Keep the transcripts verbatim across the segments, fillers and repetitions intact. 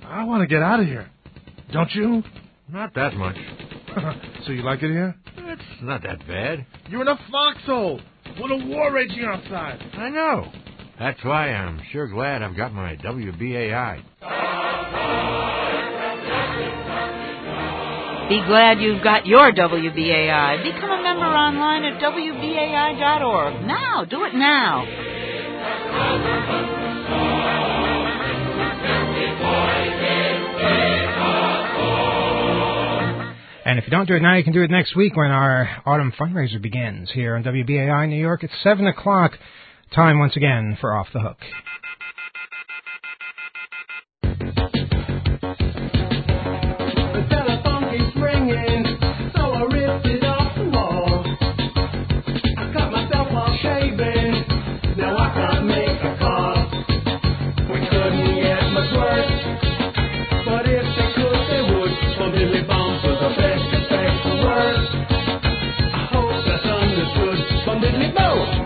I want to get out of here. Don't you? Not that much. So you like it here? It's not that bad. You're in a foxhole with a war raging outside. I know. That's why I'm sure glad I've got my W B A I. Be glad you've got your W B A I. Become a member online at W B A I dot org. Now, do it now. And if you don't do it now, you can do it next week when our autumn fundraiser begins here on W B A I New York. It's seven o'clock. Time once again for Off the Hook. The telephone keeps ringing, so I ripped it off the wall. I cut myself off shaving, now I can't make a call. We couldn't get much worse, but if they could, they would. Well, Billy Bombs was the best effect the worst. I hope that's understood from Billy Bombs.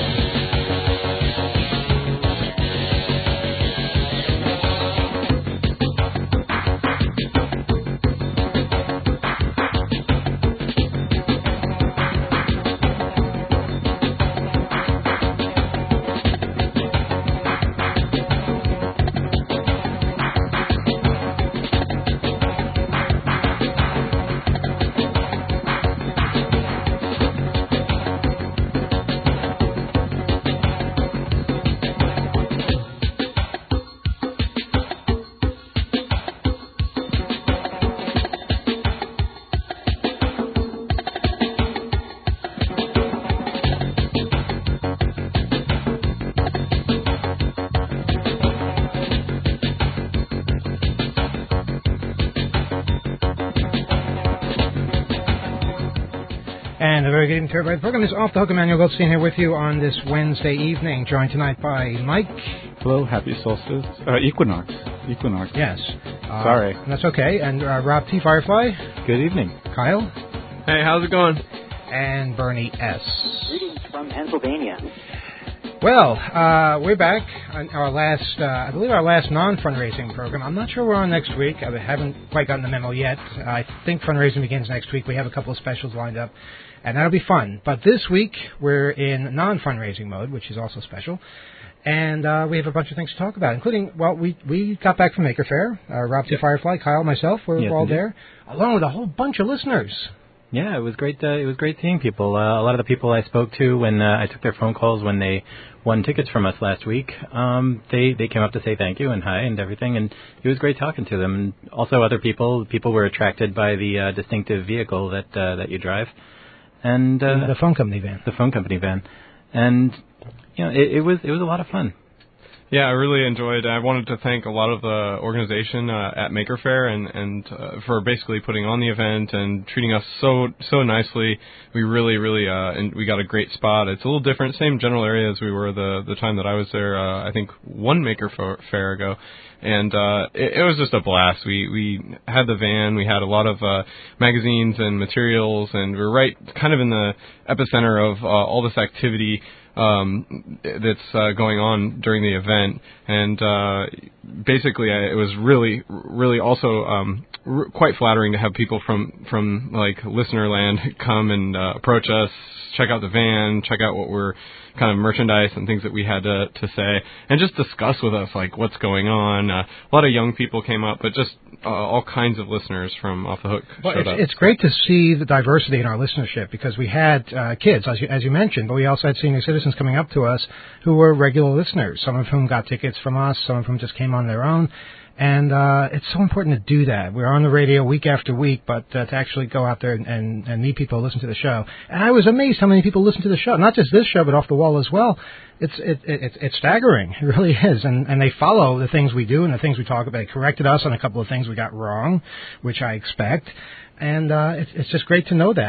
And a very good evening to everybody. The program is Off the Hook. Emmanuel Goldstein here with you on this Wednesday evening, joined tonight by Mike. Hello, happy solstice. Uh, equinox. Equinox. Yes. Uh, Sorry. That's okay. And uh, Rob T. Firefly. Good evening. Kyle. Hey, how's it going? And Bernie S. Greetings from Pennsylvania. Well, uh, we're back on our last, uh, I believe our last non-fundraising program. I'm not sure we're on next week. I haven't quite gotten the memo yet. I think fundraising begins next week. We have a couple of specials lined up, and that'll be fun. But this week, we're in non-fundraising mode, which is also special. And uh, we have a bunch of things to talk about, including, well, we, we got back from Maker Faire. Uh, Rob T. Firefly, Kyle, myself, we're yes, all indeed. there, along with a whole bunch of listeners. Yeah, it was great. Uh, it was great seeing people. Uh, a lot of the people I spoke to when uh, I took their phone calls when they won tickets from us last week, um, they they came up to say thank you and hi and everything, and it was great talking to them. And also other people, people were attracted by the uh, distinctive vehicle that uh, that you drive, and uh, the phone company van. The phone company van, and you know it, it was it was a lot of fun. Yeah, I really enjoyed it. I wanted to thank a lot of the organization uh, at Maker Faire and, and uh, for basically putting on the event and treating us so so nicely. We really, really, uh, and we got a great spot. It's a little different, same general area as we were the, the time that I was there, uh, I think one Maker Faire ago. And uh, it, it was just a blast. We we had the van, we had a lot of uh, magazines and materials, and we were right kind of in the epicenter of uh, all this activity Um, that's uh, going on during the event, and uh, basically uh, it was really, really also um, r- quite flattering to have people from from like listener land come and uh, approach us, check out the van, check out what we're kind of merchandise and things that we had to to say, and just discuss with us like what's going on. Uh, a lot of young people came up, but just uh, all kinds of listeners from Off the Hook well, showed it's, up. it's great to see the diversity in our listenership, because we had uh, kids, as you, as you mentioned, but we also had senior citizens coming up to us who were regular listeners, some of whom got tickets from us, some of whom just came on their own. And uh, it's so important to do that. We're on the radio week after week, but uh, to actually go out there and, and, and meet people who listen to the show. And I was amazed how many people listen to the show, not just this show, but Off the Wall as well. It's it, it, it's staggering. It really is. And, and they follow the things we do and the things we talk about. They corrected us on a couple of things we got wrong, which I expect. And uh, it's, it's just great to know that.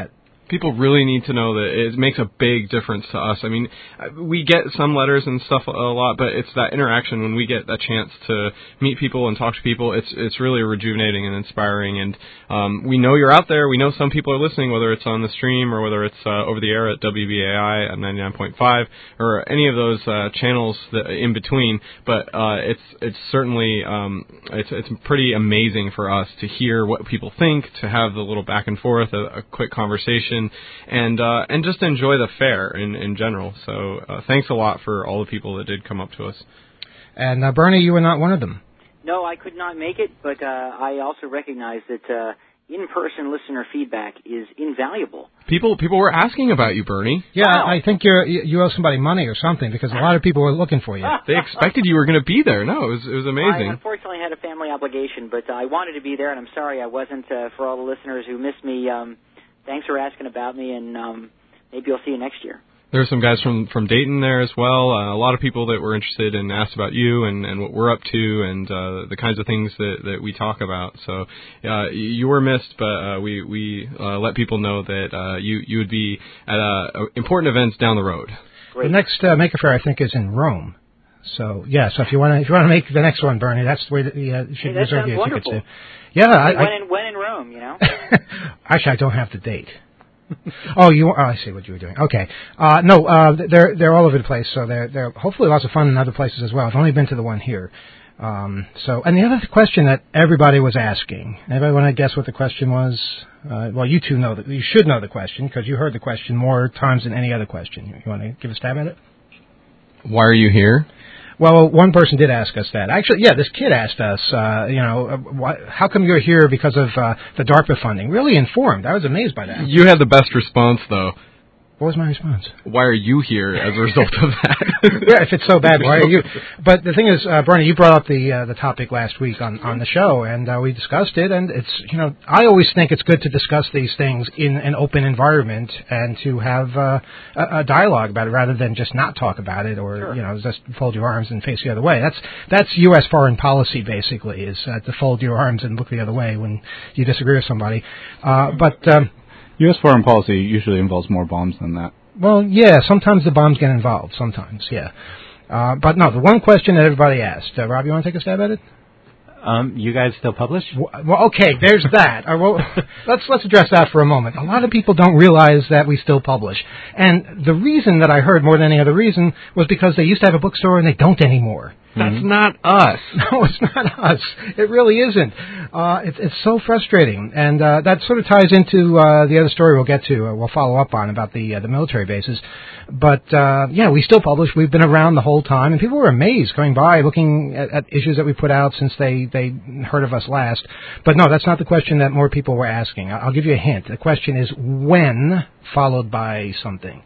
People really need to know that it makes a big difference to us. I mean, we get some letters and stuff a lot, but it's that interaction when we get a chance to meet people and talk to people. It's it's really rejuvenating and inspiring. And um, we know you're out there. We know some people are listening, whether it's on the stream or whether it's uh, over the air at W B A I at ninety-nine point five or any of those uh, channels that in between. But uh, it's it's certainly um, it's it's pretty amazing for us to hear what people think, to have the little back and forth, a, a quick conversation. And uh, and just enjoy the fair in, in general. So uh, thanks a lot for all the people that did come up to us. And uh, Bernie, you were not one of them. No, I could not make it, but uh, I also recognize that uh, in-person listener feedback is invaluable. People people were asking about you, Bernie. Yeah, Wow. I think you're, you owe somebody money or something because a lot of people were looking for you. They expected you were going to be there. No, it was it was I amazing. unfortunately had a family obligation, but uh, I wanted to be there, and I'm sorry I wasn't. Uh, for all the listeners who missed me, um, thanks for asking about me, and um, maybe I'll see you next year. There were some guys from, from Dayton there as well. Uh, a lot of people that were interested and asked about you and, and what we're up to and uh, the kinds of things that, that we talk about. So uh, you were missed, but uh, we we uh, let people know that uh, you you would be at uh, important events down the road. Great. The next uh, Maker Faire, I think, is in Rome. So yeah, so if you want to if you want to make the next one, Bernie, that's the way that you uh, should Hey, that reserve sounds your tickets wonderful. to. Yeah, I, when, I, in, when in Rome, you know? actually, I don't have the date. oh, you? Oh, I see what you were doing. Okay, uh, no, uh, they're they're all over the place. So they're they're hopefully lots of fun in other places as well. I've only been to the one here. Um, so, and the other question that everybody was asking. Anybody want to guess what the question was? Uh, well, you two know that you should know the question because you heard the question more times than any other question. You want to give a stab at it? Why are you here? Well, one person did ask us that. Actually, yeah, this kid asked us, uh, you know, uh, why, how come you're here because of uh, the DARPA funding? Really informed. I was amazed by that. You had the best response, though. What was my response? Why are you here as a result of that? Yeah, if it's so bad, why are you? But the thing is, uh, Bernie, you brought up the uh, the topic last week on, on the show, and uh, we discussed it. And it's, you know, I always think it's good to discuss these things in an open environment and to have uh, a, a dialogue about it rather than just not talk about it or, Sure. you know, just fold your arms and face the other way. That's that's U S foreign policy, basically, is uh, to fold your arms and look the other way when you disagree with somebody. Uh, but... Um, U S foreign policy usually involves more bombs than that. Well, yeah, sometimes the bombs get involved. Sometimes, yeah. Uh, but no, the one question that everybody asked. Uh, Rob, you want to take a stab at it? Um, you guys still publish? Well, okay, there's that. Uh, well, let's let's address that for a moment. A lot of people don't realize that we still publish, and the reason that I heard more than any other reason was because they used to have a bookstore and they don't anymore. That's not us. No, it's not us. It really isn't. Uh, it's it's so frustrating, and uh, that sort of ties into uh, the other story we'll get to. Uh, we'll follow up on about the uh, the military bases. But uh, yeah, we still publish. We've been around the whole time, and people were amazed coming by, looking at, at issues that we put out since they they heard of us last. But no, that's not the question that more people were asking. I'll give you a hint. The question is when, followed by something.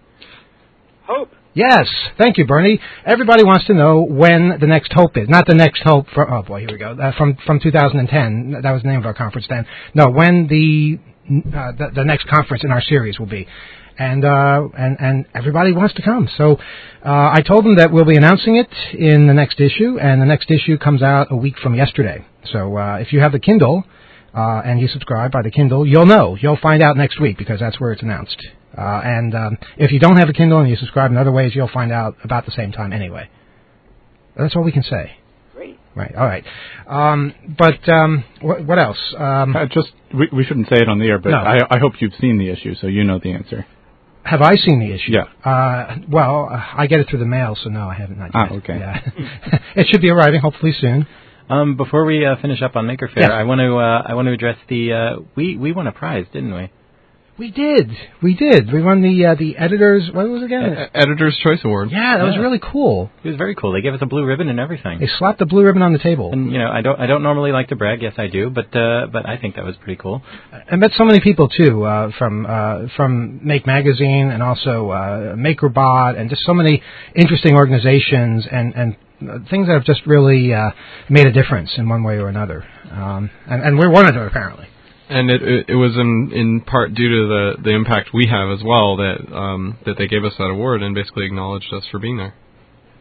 Hope. Yes, thank you, Bernie. Everybody wants to know when the next Hope is. Not the next Hope from, oh boy, here we go, uh, from from two thousand ten. That was the name of our conference then. No, when the, uh, the the next conference in our series will be. And uh, and and everybody wants to come. So uh, I told them that we'll be announcing it in the next issue, and the next issue comes out a week from yesterday. So uh, if you have the Kindle uh, and you subscribe by the Kindle, you'll know. You'll find out next week because that's where it's announced. Uh, and um, if you don't have a Kindle and you subscribe in other ways, you'll find out about the same time anyway. That's all we can say. Great. Right. All right. Um, but um, what, what else? Um, Uh, just we, we shouldn't say it on the air, but No. I, I hope you've seen the issue, so you know the answer. have I seen the issue? Yeah. Uh, well, uh, I get it through the mail, so no, I haven't. Not yet. Ah, okay. Yeah. It should be arriving hopefully soon. Um, before we uh, finish up on Maker Faire, Yes. I want to uh, I want to address the uh, we we won a prize, didn't we? We did. We did. We won the uh, the editors. What was it again? E- Editor's Choice Award. Yeah, that was Yeah. really cool. It was very cool. They gave us a blue ribbon and everything. They slapped the blue ribbon on the table. And you know, I don't I don't normally like to brag. Yes, I do, but uh, but I think that was pretty cool. I met so many people too, uh, from uh, from Make Magazine and also uh, MakerBot, and just so many interesting organizations and and uh, things that have just really uh, made a difference in one way or another. Um, and, and we're one of them apparently. And it, it it was in in part due to the the impact we have as well that um that they gave us that award and basically acknowledged us for being there.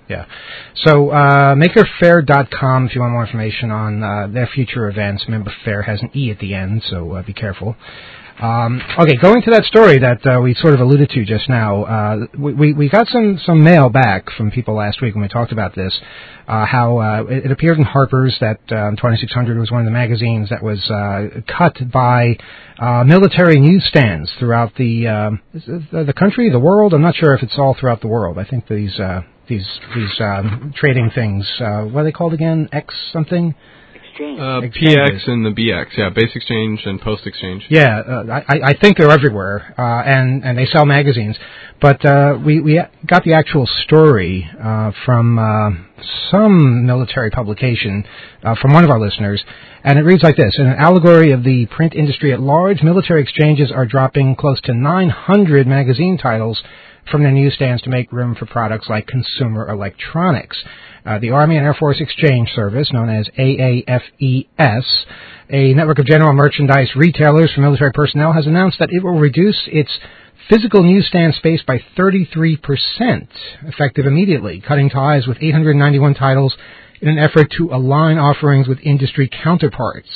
Yeah. So uh, maker faire dot com if you want more information on uh, their future events. Remember, Fair has an E at the end, so uh, be careful. Um, okay, going to that story that uh, we sort of alluded to just now, uh, we, we, we got some, some mail back from people last week when we talked about this, uh, how uh, it, it appeared in Harper's that um, twenty-six hundred was one of the magazines that was uh, cut by uh, military newsstands throughout the, um, the country, the world. I'm not sure if it's all throughout the world. I think these uh, these these um, trading things, uh, what are they called again? X something? Uh, P X and the B X, yeah, Base Exchange and Post Exchange. Yeah, uh, I, I think they're everywhere, uh, and and they sell magazines. But uh, we we got the actual story uh, from uh, some military publication uh, from one of our listeners, and it reads like this: in an allegory of the print industry at large, military exchanges are dropping close to nine hundred magazine titles from their newsstands to make room for products like consumer electronics. Uh, the Army and Air Force Exchange Service, known as A A F E S, a network of general merchandise retailers for military personnel, has announced that it will reduce its physical newsstand space by thirty-three percent, effective immediately, cutting ties with eight hundred ninety-one titles in an effort to align offerings with industry counterparts.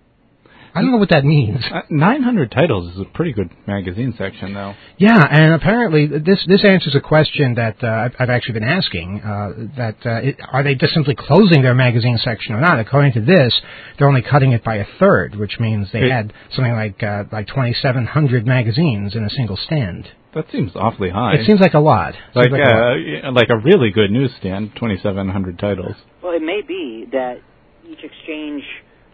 I don't know what that means. Uh, nine hundred titles is a pretty good magazine section, though. Yeah, and apparently this this answers a question that uh, I've, I've actually been asking, uh, that uh, it, are they just simply closing their magazine section or not? According to this, they're only cutting it by a third, which means they it, had something like uh, like twenty-seven hundred magazines in a single stand. That seems awfully high. It seems like a lot. Like, like, uh, a lot. like a really good newsstand, twenty-seven hundred titles. Well, it may be that each exchange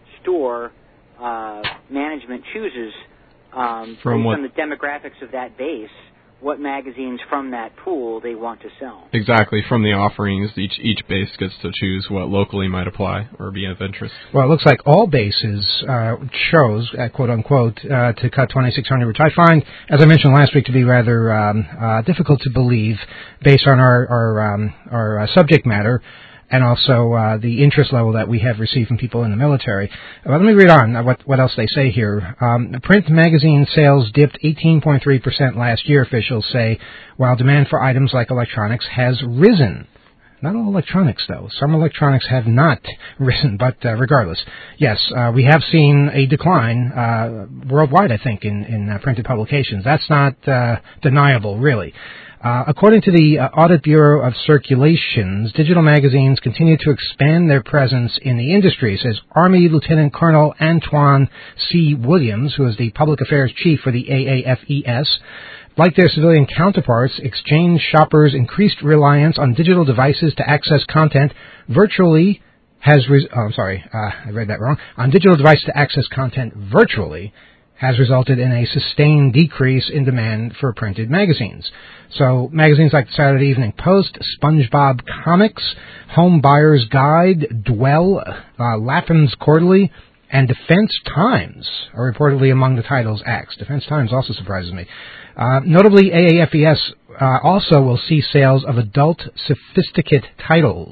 store Uh, management chooses um, from based what, on the demographics of that base, what magazines from that pool they want to sell. Exactly, from the offerings, each each base gets to choose what locally might apply or be of interest. Well, it looks like all bases uh, chose, uh, quote unquote, uh, to cut twenty-six hundred, which I find, as I mentioned last week, to be rather um, uh, difficult to believe based on our our, um, our uh, subject matter. And also uh, the interest level that we have received from people in the military. Uh, let me read on uh, what, what else they say here. Um, print magazine sales dipped eighteen point three percent last year, officials say, while demand for items like electronics has risen. Not all electronics, though. Some electronics have not risen, but uh, regardless, yes, uh, we have seen a decline uh, worldwide, I think, in, in uh, printed publications. That's not uh, deniable, really. Uh, according to the uh, Audit Bureau of Circulations, digital magazines continue to expand their presence in the industry, says Army Lieutenant Colonel Antoine C. Williams, who is the Public Affairs Chief for the A A F E S. Like their civilian counterparts, exchange shoppers' increased reliance on digital devices to access content virtually has... Res- oh, I'm sorry, uh, I read that wrong. On digital devices to access content virtually has resulted in a sustained decrease in demand for printed magazines. So magazines like the Saturday Evening Post, SpongeBob Comics, Home Buyer's Guide, Dwell, uh, Lapham's Quarterly, and Defense Times are reportedly among the titles axed. Defense Times also surprises me. Uh, notably, A A F E S uh, also will see sales of adult sophisticate titles.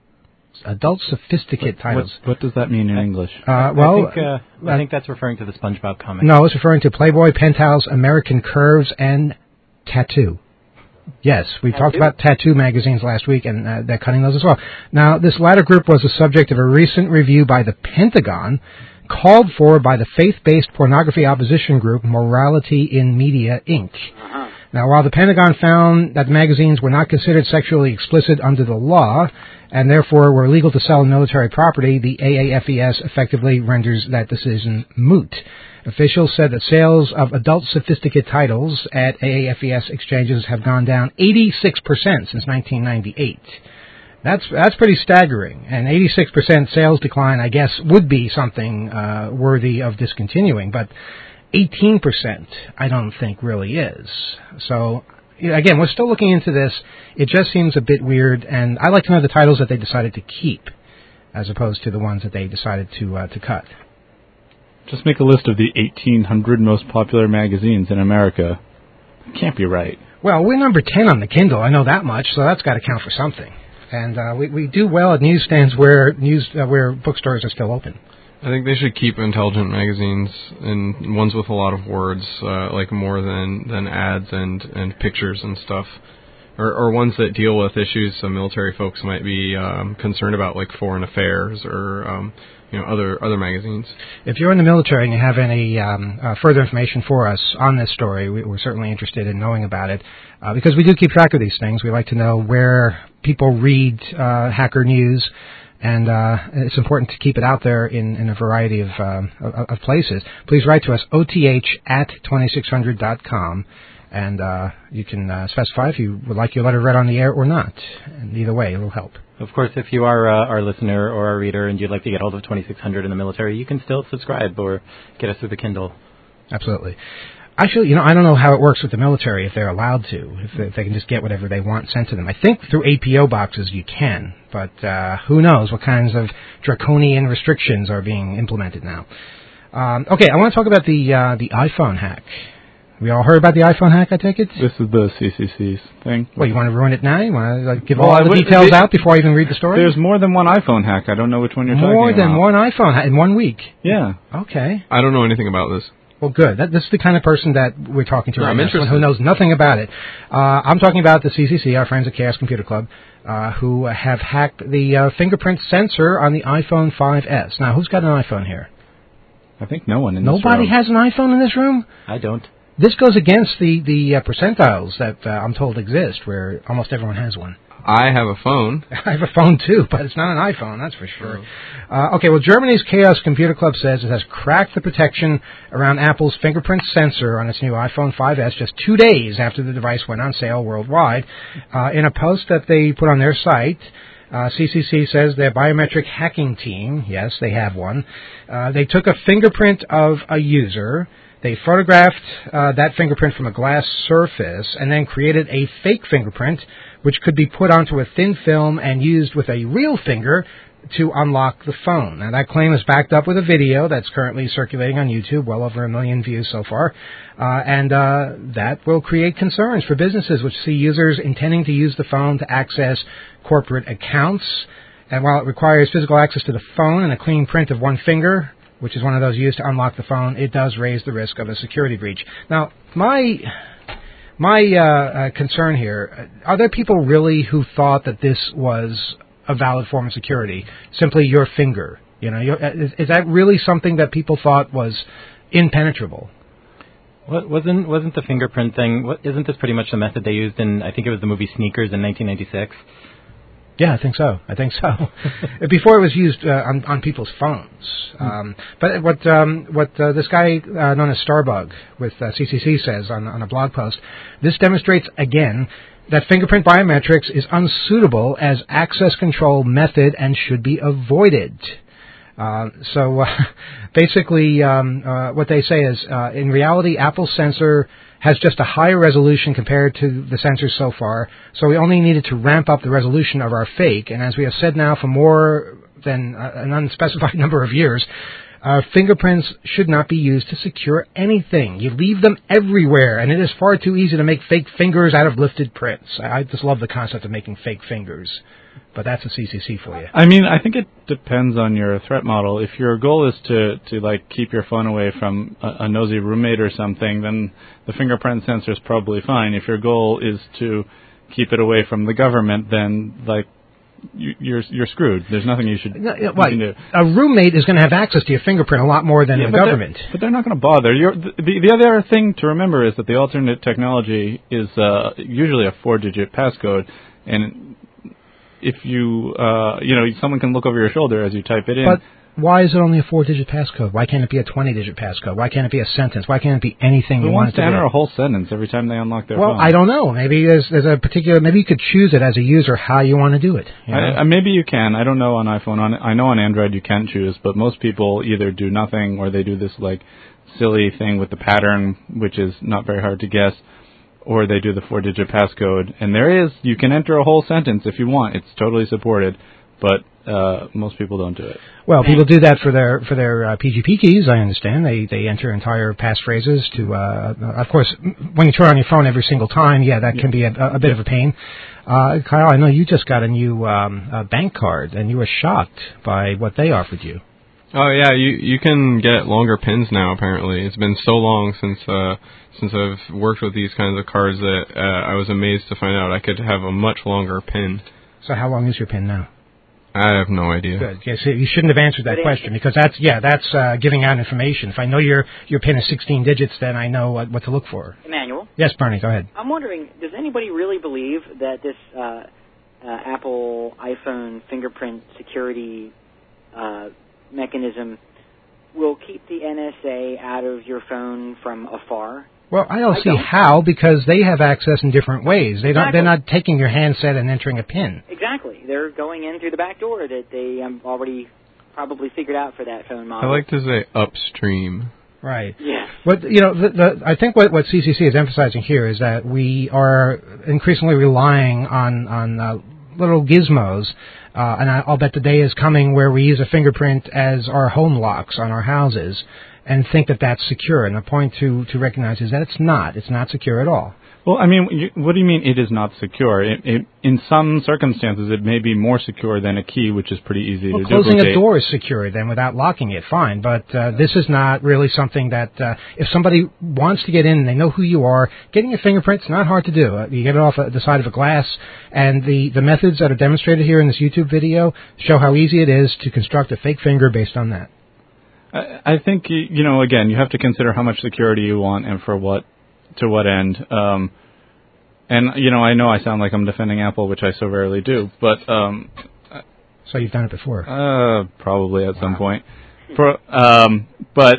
Adult sophisticate what, titles. What, what does that mean in English? Uh, well, I think, uh, I think that's referring to the SpongeBob comic. No, it's referring to Playboy, Penthouse, American Curves, and Tattoo. Yes, we Tattoo? talked about Tattoo magazines last week, and uh, they're cutting those as well. Now, this latter group was the subject of a recent review by the Pentagon, called for by the faith-based pornography opposition group Morality in Media, Incorporated. Uh-huh. Now, while the Pentagon found that the magazines were not considered sexually explicit under the law, and therefore were legal to sell in military property, the A A F E S effectively renders that decision moot. Officials said that sales of adult sophisticate titles at A A F E S exchanges have gone down eighty-six percent since nineteen ninety-eight. That's that's pretty staggering. An eighty-six percent sales decline, I guess, would be something uh, worthy of discontinuing, but eighteen percent I don't think really is. So, again, we're still looking into this. It just seems a bit weird, and I'd like to know the titles that they decided to keep as opposed to the ones that they decided to uh, to cut. Just make a list of the eighteen hundred most popular magazines in America. Can't be right. Well, we're number ten on the Kindle. I know that much, so that's got to count for something. And uh, we we do well at newsstands where news uh, where bookstores are still open. I think they should keep intelligent magazines and ones with a lot of words, uh, like more than, than ads and, and pictures and stuff. or, or ones that deal with issues some military folks might be um, concerned about, like Foreign Affairs or um, you know other other magazines. If you're in the military and you have any um, uh, further information for us on this story, we, we're certainly interested in knowing about it uh, because we do keep track of these things. We like to know where people read uh, hacker news. And uh, it's important to keep it out there in, in a variety of, um, of, of places. Please write to us, O T H at twenty-six hundred dot com, and uh, you can uh, specify if you would like your letter read on the air or not. And either way, it will help. Of course, if you are uh, our listener or our reader and you'd like to get hold of twenty-six hundred in the military, you can still subscribe or get us through the Kindle. Absolutely. Actually, you know, I don't know how it works with the military, if they're allowed to, if they, if they can just get whatever they want sent to them. I think through A P O boxes you can, but uh, who knows what kinds of draconian restrictions are being implemented now. Um, okay, I want to talk about the uh, the iPhone hack. We all heard about the iPhone hack, I take it? This is the C C C's thing. Well, you want to ruin it now? You want to like, give well, all the would, details it, out before I even read the story? There's more than one iPhone hack. I don't know which one you're more talking about. More than one iPhone hack in one week? Yeah. Okay. I don't know anything about this. Well, good. That, this is the kind of person that we're talking to no, right I'm now, interested. Who knows nothing about it. Uh, I'm talking about the C C C, our friends at Chaos Computer Club, uh, who have hacked the uh, fingerprint sensor on the iPhone five S. Now, who's got an iPhone here? I think no one in Nobody this room. Nobody has an iPhone in this room? I don't. This goes against the, the uh, percentiles that uh, I'm told exist, where almost everyone has one. I have a phone. I have a phone, too, but it's not an iPhone, that's for sure. Uh, okay, well, Germany's Chaos Computer Club says it has cracked the protection around Apple's fingerprint sensor on its new iPhone five S just two days after the device went on sale worldwide. Uh, in a post that they put on their site, uh, C C C says their biometric hacking team, yes, they have one, uh, they took a fingerprint of a user. They photographed uh, that fingerprint from a glass surface and then created a fake fingerprint which could be put onto a thin film and used with a real finger to unlock the phone. Now, that claim is backed up with a video that's currently circulating on YouTube, well over a million views so far, uh, and uh, that will create concerns for businesses which see users intending to use the phone to access corporate accounts. And while it requires physical access to the phone and a clean print of one finger, which is one of those used to unlock the phone, it does raise the risk of a security breach. Now, my my uh, uh, concern here, are there people really who thought that this was a valid form of security, simply your finger? You know, is, is that really something that people thought was impenetrable? What, wasn't wasn't the fingerprint thing, what, isn't this pretty much the method they used in, I think it was the movie Sneakers in nineteen ninety-six? Yeah, I think so. I think so. Before it was used uh, on, on people's phones. Um, but what um, what uh, this guy uh, known as Starbug with uh, C C C says on, on a blog post, this demonstrates again that fingerprint biometrics is unsuitable as access control method and should be avoided. Uh, so uh, basically um, uh, what they say is, uh, in reality, Apple's sensor has just a higher resolution compared to the sensors so far, so we only needed to ramp up the resolution of our fake. And as we have said now for more than uh, an unspecified number of years, uh, fingerprints should not be used to secure anything. You leave them everywhere, and it is far too easy to make fake fingers out of lifted prints. I, I just love the concept of making fake fingers. But that's a C C C for you. I mean, I think it depends on your threat model. If your goal is to, to like keep your phone away from a, a nosy roommate or something, then the fingerprint sensor is probably fine. If your goal is to keep it away from the government, then like you, you're you're screwed. There's nothing you should no, you well, can do. A roommate is going to have access to your fingerprint a lot more than yeah, the but government. They're, but they're not going to bother. You're, the, the other thing to remember is that the alternate technology is uh, usually a four-digit passcode, and if you, uh, you know, someone can look over your shoulder as you type it in. But why is it only a four-digit passcode? Why can't it be a twenty-digit passcode? Why can't it be a sentence? Why can't it be anything Who you wants want it to to enter be? a whole sentence every time they unlock their well, phone? I don't know. Maybe there's, there's a particular, maybe you could choose it as a user how you want to do it. You know? I, I, maybe you can. I don't know on iPhone. On, I know on Android you can choose, but most people either do nothing or they do this like silly thing with the pattern, which is not very hard to guess, or they do the four-digit passcode. And there is, you can enter a whole sentence if you want. It's totally supported, but uh, most people don't do it. Well, people do that for their for their uh, P G P keys. I understand they they enter entire passphrases to. Uh, of course, when you turn on your phone every single time, yeah, that can be a, a bit of a pain. Uh, Kyle, I know you just got a new um, uh, bank card, and you were shocked by what they offered you. Oh yeah, you you can get longer pins now. Apparently, it's been so long since uh, since I've worked with these kinds of cards that uh, I was amazed to find out I could have a much longer pin. So how long is your pin now? I have no idea. Good. Yes, you shouldn't have answered that question because that's yeah, that's uh, giving out information. If I know your your pin is sixteen digits, then I know what, what to look for. Emmanuel? Yes, Bernie, go ahead. I'm wondering, does anybody really believe that this uh, uh, Apple iPhone fingerprint security uh, mechanism will keep the N S A out of your phone from afar? Well, I don't I see don't. how because they have access in different ways. They don't. Exactly. They're not taking your handset and entering a pin. Exactly. They're going in through the back door that they um, already probably figured out for that phone I model. like to say upstream. Right. Yes. What you know, the, the, I think what, what C C C is emphasizing here is that we are increasingly relying on on uh, little gizmos, uh, and I, I'll bet the day is coming where we use a fingerprint as our home locks on our houses, and think that that's secure. And the point to to recognize is that it's not. It's not secure at all. Well, I mean, you, what do you mean it is not secure? It, it, in some circumstances, it may be more secure than a key, which is pretty easy Well, to closing duplicate. a door is secure then without locking it, fine. But uh, this is not really something that uh, if somebody wants to get in and they know who you are, getting your fingerprint's not hard to do. Uh, you get it off uh, the side of a glass, and the, the methods that are demonstrated here in this YouTube video show how easy it is to construct a fake finger based on that. I, I think, you, you know, again, you have to consider how much security you want and for what, to what end. Um, and, you know, I know I sound like I'm defending Apple, which I so rarely do, but... Um, so you've done it before? Uh, probably at wow. some point. For, um, but,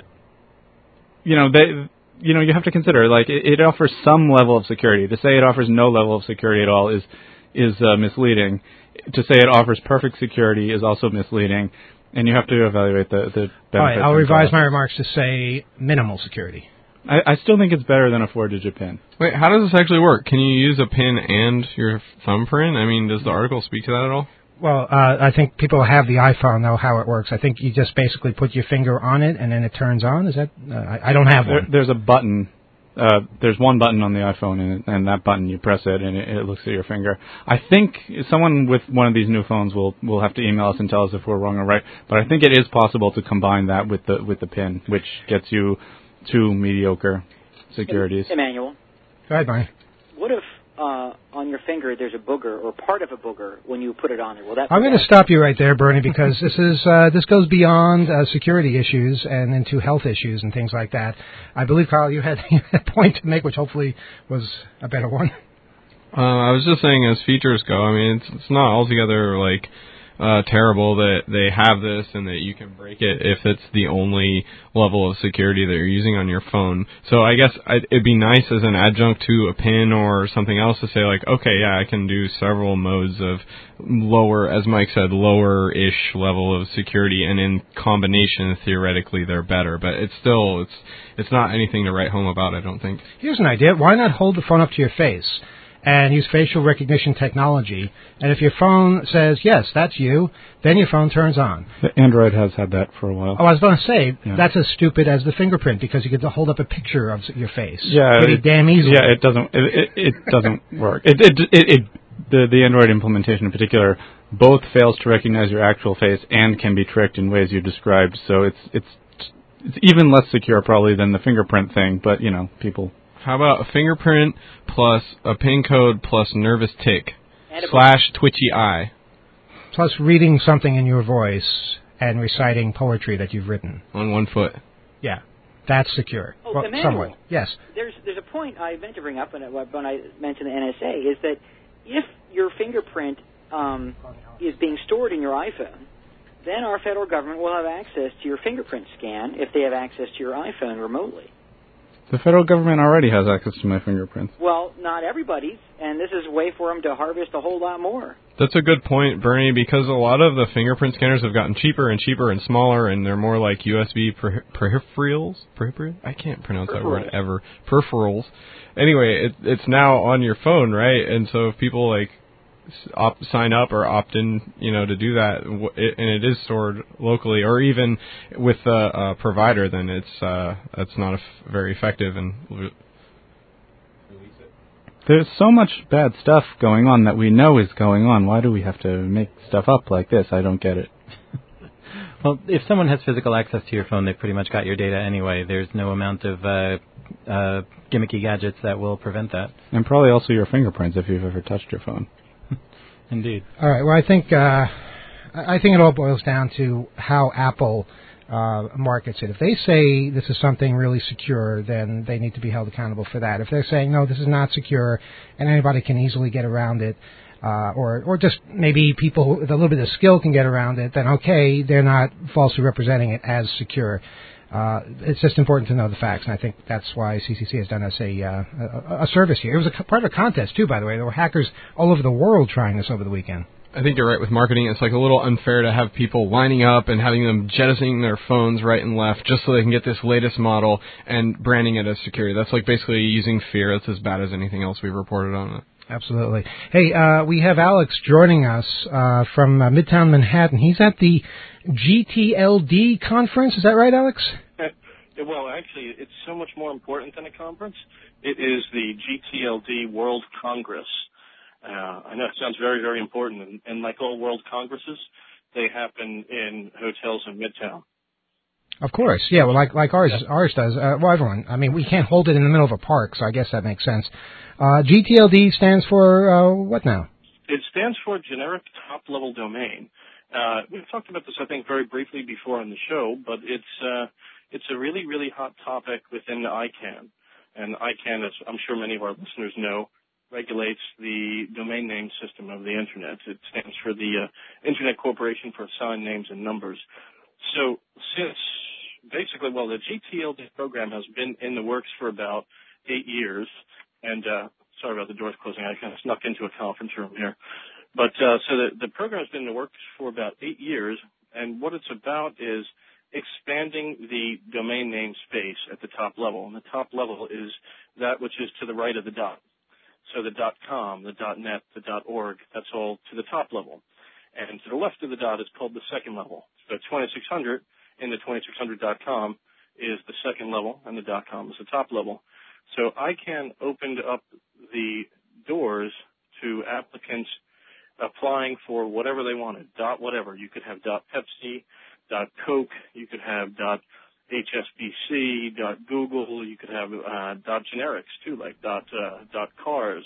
you know, they... You know, you have to consider, like, it, it offers some level of security. To say it offers no level of security at all is is uh, misleading. To say it offers perfect security is also misleading, and you have to evaluate the, the benefits. All right, I'll and revise costs. my remarks to say minimal security. I, I still think it's better than a four-digit pin. Wait, how does this actually work? Can you use a pin and your thumbprint? I mean, does the article speak to that at all? Well, uh, I think people who have the iPhone know how it works. I think you just basically put your finger on it and then it turns on. Is that? Uh, I, I don't have there, one. There's a button. Uh, there's one button on the iPhone, and, and that button you press it, and it, it looks at your finger. I think someone with one of these new phones will will have to email us and tell us if we're wrong or right. But I think it is possible to combine that with the with the pin, which gets you two mediocre securities. Emmanuel, Go ahead, Barney. what if uh, on your finger there's a booger or part of a booger when you put it on there? Will that? I'm going to stop you right there, Bernie, because this is uh, this goes beyond uh, security issues and into health issues and things like that. I believe, Carl, you had, you had a point to make, which hopefully was a better one. Uh, I was just saying, as features go, I mean, it's, it's not altogether like uh, terrible that they have this and that you can break it if it's the only level of security that you're using on your phone. So I guess I'd, it'd be nice as an adjunct to a pin or something else to say, like, okay, yeah, I can do several modes of lower, as Mike said, lower-ish level of security, and in combination, theoretically, they're better. But it's still, it's it's not anything to write home about, I don't think. Here's an idea. Why not hold the phone up to your face and use facial recognition technology? And if your phone says, yes, that's you, then your phone turns on. Android has had that for a while. Oh, I was going to say, yeah. that's as stupid as the fingerprint, because you get to hold up a picture of your face. Yeah, pretty it, damn easily. Yeah, it doesn't. It, it, it doesn't work. It, it, it, it, the the Android implementation in particular both fails to recognize your actual face and can be tricked in ways you described. So it's it's it's even less secure probably than the fingerprint thing. But you know, people. How about a fingerprint plus a PIN code plus nervous tick And a slash twitchy eye? Plus reading something in your voice and reciting poetry that you've written. On one foot. Yeah, that's secure. Oh, well, Emmanuel. somewhat. Yes. There's there's a point I meant to bring up when I, when I mentioned the N S A is that if your fingerprint um, is being stored in your iPhone, then our federal government will have access to your fingerprint scan if they have access to your iPhone remotely. The federal government already has access to my fingerprints. Well, not everybody's, and this is a way for them to harvest a whole lot more. That's a good point, Bernie, because a lot of the fingerprint scanners have gotten cheaper and cheaper and smaller, and they're more like U S B per- peripherals. Peripheral? I can't pronounce that word ever. Peripherals. Anyway, it, it's now on your phone, right? And so if people like opt, sign up or opt in, you know, to do that, it, and it is stored locally, or even with the uh, provider, then it's uh, it's not a f- very effective and. There's so much bad stuff going on that we know is going on. Why do we have to make stuff up like this? I don't get it. Well, if someone has physical access to your phone, they've pretty much got your data anyway. There's no amount of uh, uh, gimmicky gadgets that will prevent that. And probably also your fingerprints if you've ever touched your phone. Indeed. All right. Well, I think uh, I think it all boils down to how Apple uh, markets it. If they say this is something really secure, then they need to be held accountable for that. If they're saying no, this is not secure, and anybody can easily get around it, uh, or or just maybe people with a little bit of skill can get around it, then okay, they're not falsely representing it as secure. Uh, it's just important to know the facts, and I think that's why C C C has done us a, uh, a, a service here. It was a part of a contest, too, by the way. There were hackers all over the world trying this over the weekend. I think you're right with marketing. It's like a little unfair to have people lining up and having them jettisoning their phones right and left just so they can get this latest model and branding it as security. That's like basically using fear. That's as bad as anything else we've reported on it. Absolutely. Hey, uh, we have Alex joining us uh, from uh, Midtown Manhattan. He's at the G T L D conference. Is that right, Alex? Well, actually, it's so much more important than a conference. It is the G T L D World Congress. Uh, I know it sounds very, very important, and, and like all world congresses, they happen in hotels in Midtown. Of course, yeah. Well, like like ours ours does. Uh, well, everyone. I mean, we can't hold it in the middle of a park, so I guess that makes sense. Uh, G T L D stands for uh, what now? It stands for Generic Top-Level Domain. Uh, we've talked about this, I think, very briefly before on the show, but it's uh, it's a really, really hot topic within the I CANN. And I CANN, as I'm sure many of our listeners know, regulates the domain name system of the Internet. It stands for the uh, Internet Corporation for Assigned Names and Numbers. So since basically, well, the G T L D program has been in the works for about eight years. And uh, sorry about the doors closing. I kind of snuck into a conference room here. But uh, so the, the program has been in the works for about eight years. And what it's about is expanding the domain name space at the top level. And the top level is that which is to the right of the dot. So the .com, the .net, the .org, that's all to the top level. And to the left of the dot is called the second level. So twenty-six hundred in the twenty-six hundred dot com is the second level, and the .com is the top level. So I CANN opened up the doors to applicants applying for whatever they wanted, dot whatever. You could have dot Pepsi, dot Coke, you could have dot H S B C, dot Google, you could have uh, dot generics too, like dot uh, dot cars,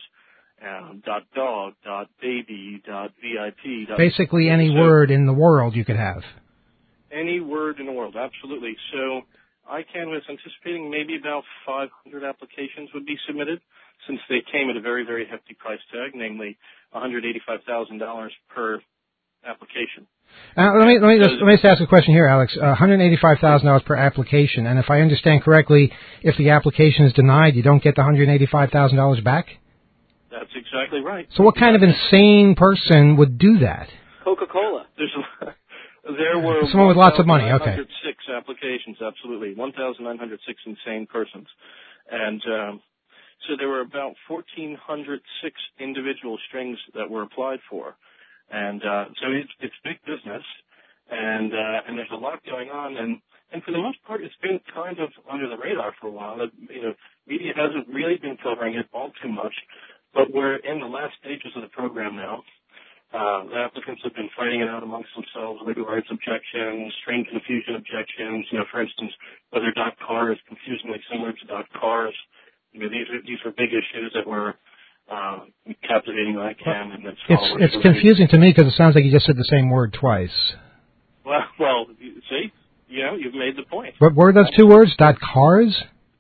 um, dot dog, dot baby, dot V I P. Dot Basically any so word in the world you could have. Any word in the world, absolutely. So I CANN was anticipating maybe about five hundred applications would be submitted, since they came at a very, very hefty price tag, namely one hundred eighty-five thousand dollars per application. Uh, let me let me just let me just ask a question here, Alex. Uh, one hundred eighty-five thousand dollars per application, and if I understand correctly, if the application is denied, you don't get the one hundred eighty-five thousand dollars back. That's exactly right. So, what kind of insane person would do that? Coca-Cola. There's a, there were someone with lots of money. Okay. one thousand nine hundred six applications, absolutely. one thousand nine hundred six insane persons, and um, so there were about one thousand four hundred six individual strings that were applied for. And uh, so it's, it's big business, and uh, and there's a lot going on, and, and for the most part, it's been kind of under the radar for a while. You know, media hasn't really been covering it all too much, but we're in the last stages of the program now. Uh, the applicants have been fighting it out amongst themselves, legal rights objections, string confusion objections. You know, for instance, whether .car is confusingly similar to .cars. You know, these are these are big issues that were Uh, captivating I CANN and its It's it's confusing to me because it sounds like you just said the same word twice. Well, well, see, you know, you've made the point. What were those two words? Dot cars?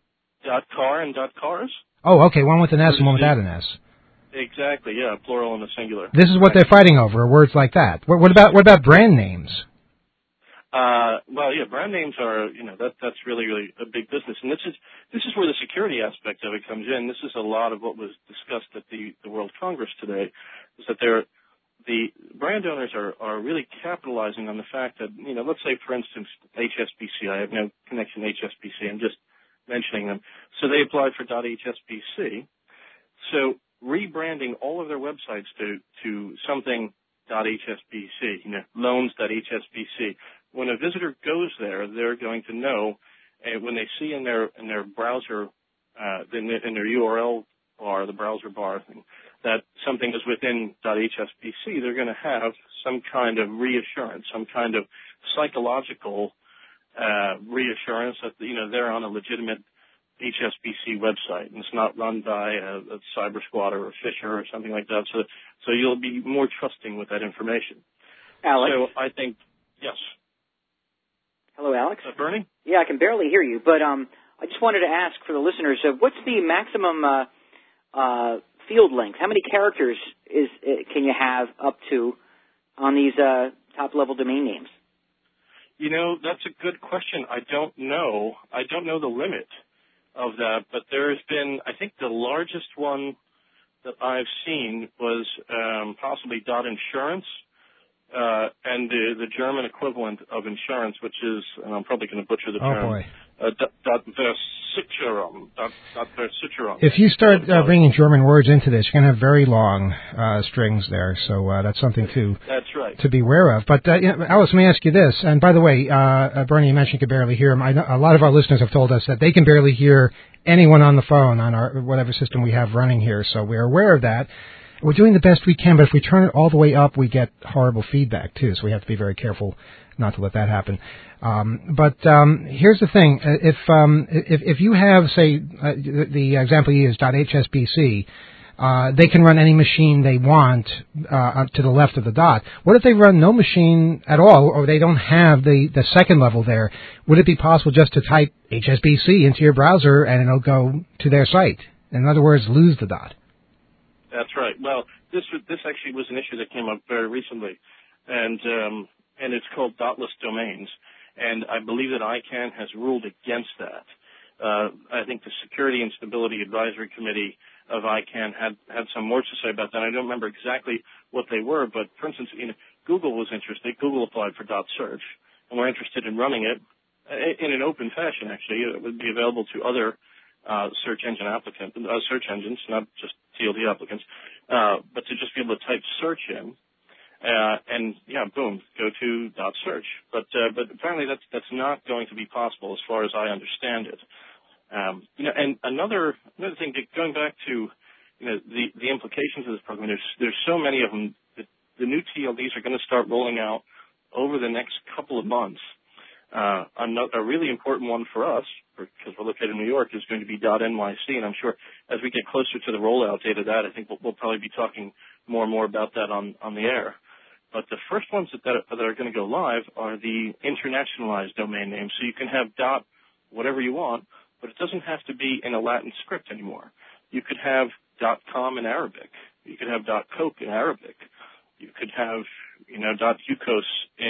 Dot car and dot cars. Oh, okay, one with an S and one without an S. Exactly, yeah, plural and a singular. This is what they're fighting over, words like that. What, what about what about brand names? Uh, well, yeah, brand names are, you know, that that's really, really a big business, and this is this is where the security aspect of it comes in. This is a lot of what was discussed at the, the World Congress today, is that they're, the brand owners are, are really capitalizing on the fact that, you know, let's say, for instance, H S B C. I have no connection to H S B C. I'm just mentioning them. So they applied for .H S B C. So rebranding all of their websites to to something .H S B C, you know, loans.H S B C. When a visitor goes there, they're going to know, uh, when they see in their in their browser, uh, in, their, in their U R L bar, the browser bar, thing, that something is within .H S B C, they're going to have some kind of reassurance, some kind of psychological uh, reassurance that, you know, they're on a legitimate H S B C website and it's not run by a, a cyber squatter or Fisher or something like that. So, so you'll be more trusting with that information. Alex? So I think, yes. Hello, Alex? Uh, Bernie? Yeah, I can barely hear you, but um, I just wanted to ask for the listeners, uh, what's the maximum uh, uh, field length? How many characters is uh, can you have up to on these uh, top-level domain names? You know, that's a good question. I don't know. I don't know the limit of that, but there has been, I think the largest one that I've seen was um, possibly .insurance, uh, and the, the German equivalent of insurance, which is, and I'm probably going to butcher the Oh, term, boy. uh, dot versicherung, dot, dot versicherung. If you start uh, bringing German words into this, you're going to have very long uh, strings there. So uh, that's something to That's right. to be aware of. But, uh, you know, Alice, let me ask you this. And by the way, uh, uh, Bernie, you mentioned you could barely hear him. I know a lot of our listeners have told us that they can barely hear anyone on the phone on our whatever system we have running here. So we're aware of that. We're doing the best we can, but if we turn it all the way up, we get horrible feedback, too. So we have to be very careful not to let that happen. Um, but um, here's the thing. If, um, if if you have, say, uh, the, the example you used, .hsbc, uh, they can run any machine they want uh, to the left of the dot. What if they run no machine at all, or they don't have the, the second level there? Would it be possible just to type H S B C into your browser and it'll go to their site? In other words, lose the dot. That's right. Well, this this actually was an issue that came up very recently, and um, and it's called dotless domains. And I believe that ICANN has ruled against that. Uh, I think the Security and Stability Advisory Committee of ICANN had had some more to say about that. I don't remember exactly what they were, but for instance, you know, Google was interested. Google applied for .search, and we're interested in running it in an open fashion. Actually, it would be available to other uh, search engine applicants, uh, search engines, not just T L D applicants, uh, but to just be able to type search in, uh, and yeah, boom, go to .search. But uh, but apparently that's that's not going to be possible as far as I understand it. Um, you know, and another another thing, going back to you know the the implications of this program. There's there's so many of them. The, the new T L Ds are going to start rolling out over the next couple of months. Uh, a, a really important one for us, because we're located in New York, is going to be .N Y C, and I'm sure as we get closer to the rollout date of that, I think we'll, we'll probably be talking more and more about that on, on the air. But the first ones that, that, are, that are going to go live are the internationalized domain names. So you can have dot whatever you want, but it doesn't have to be in a Latin script anymore. You could have .com in Arabic. You could have .coke in Arabic. You could have, you know, .ukos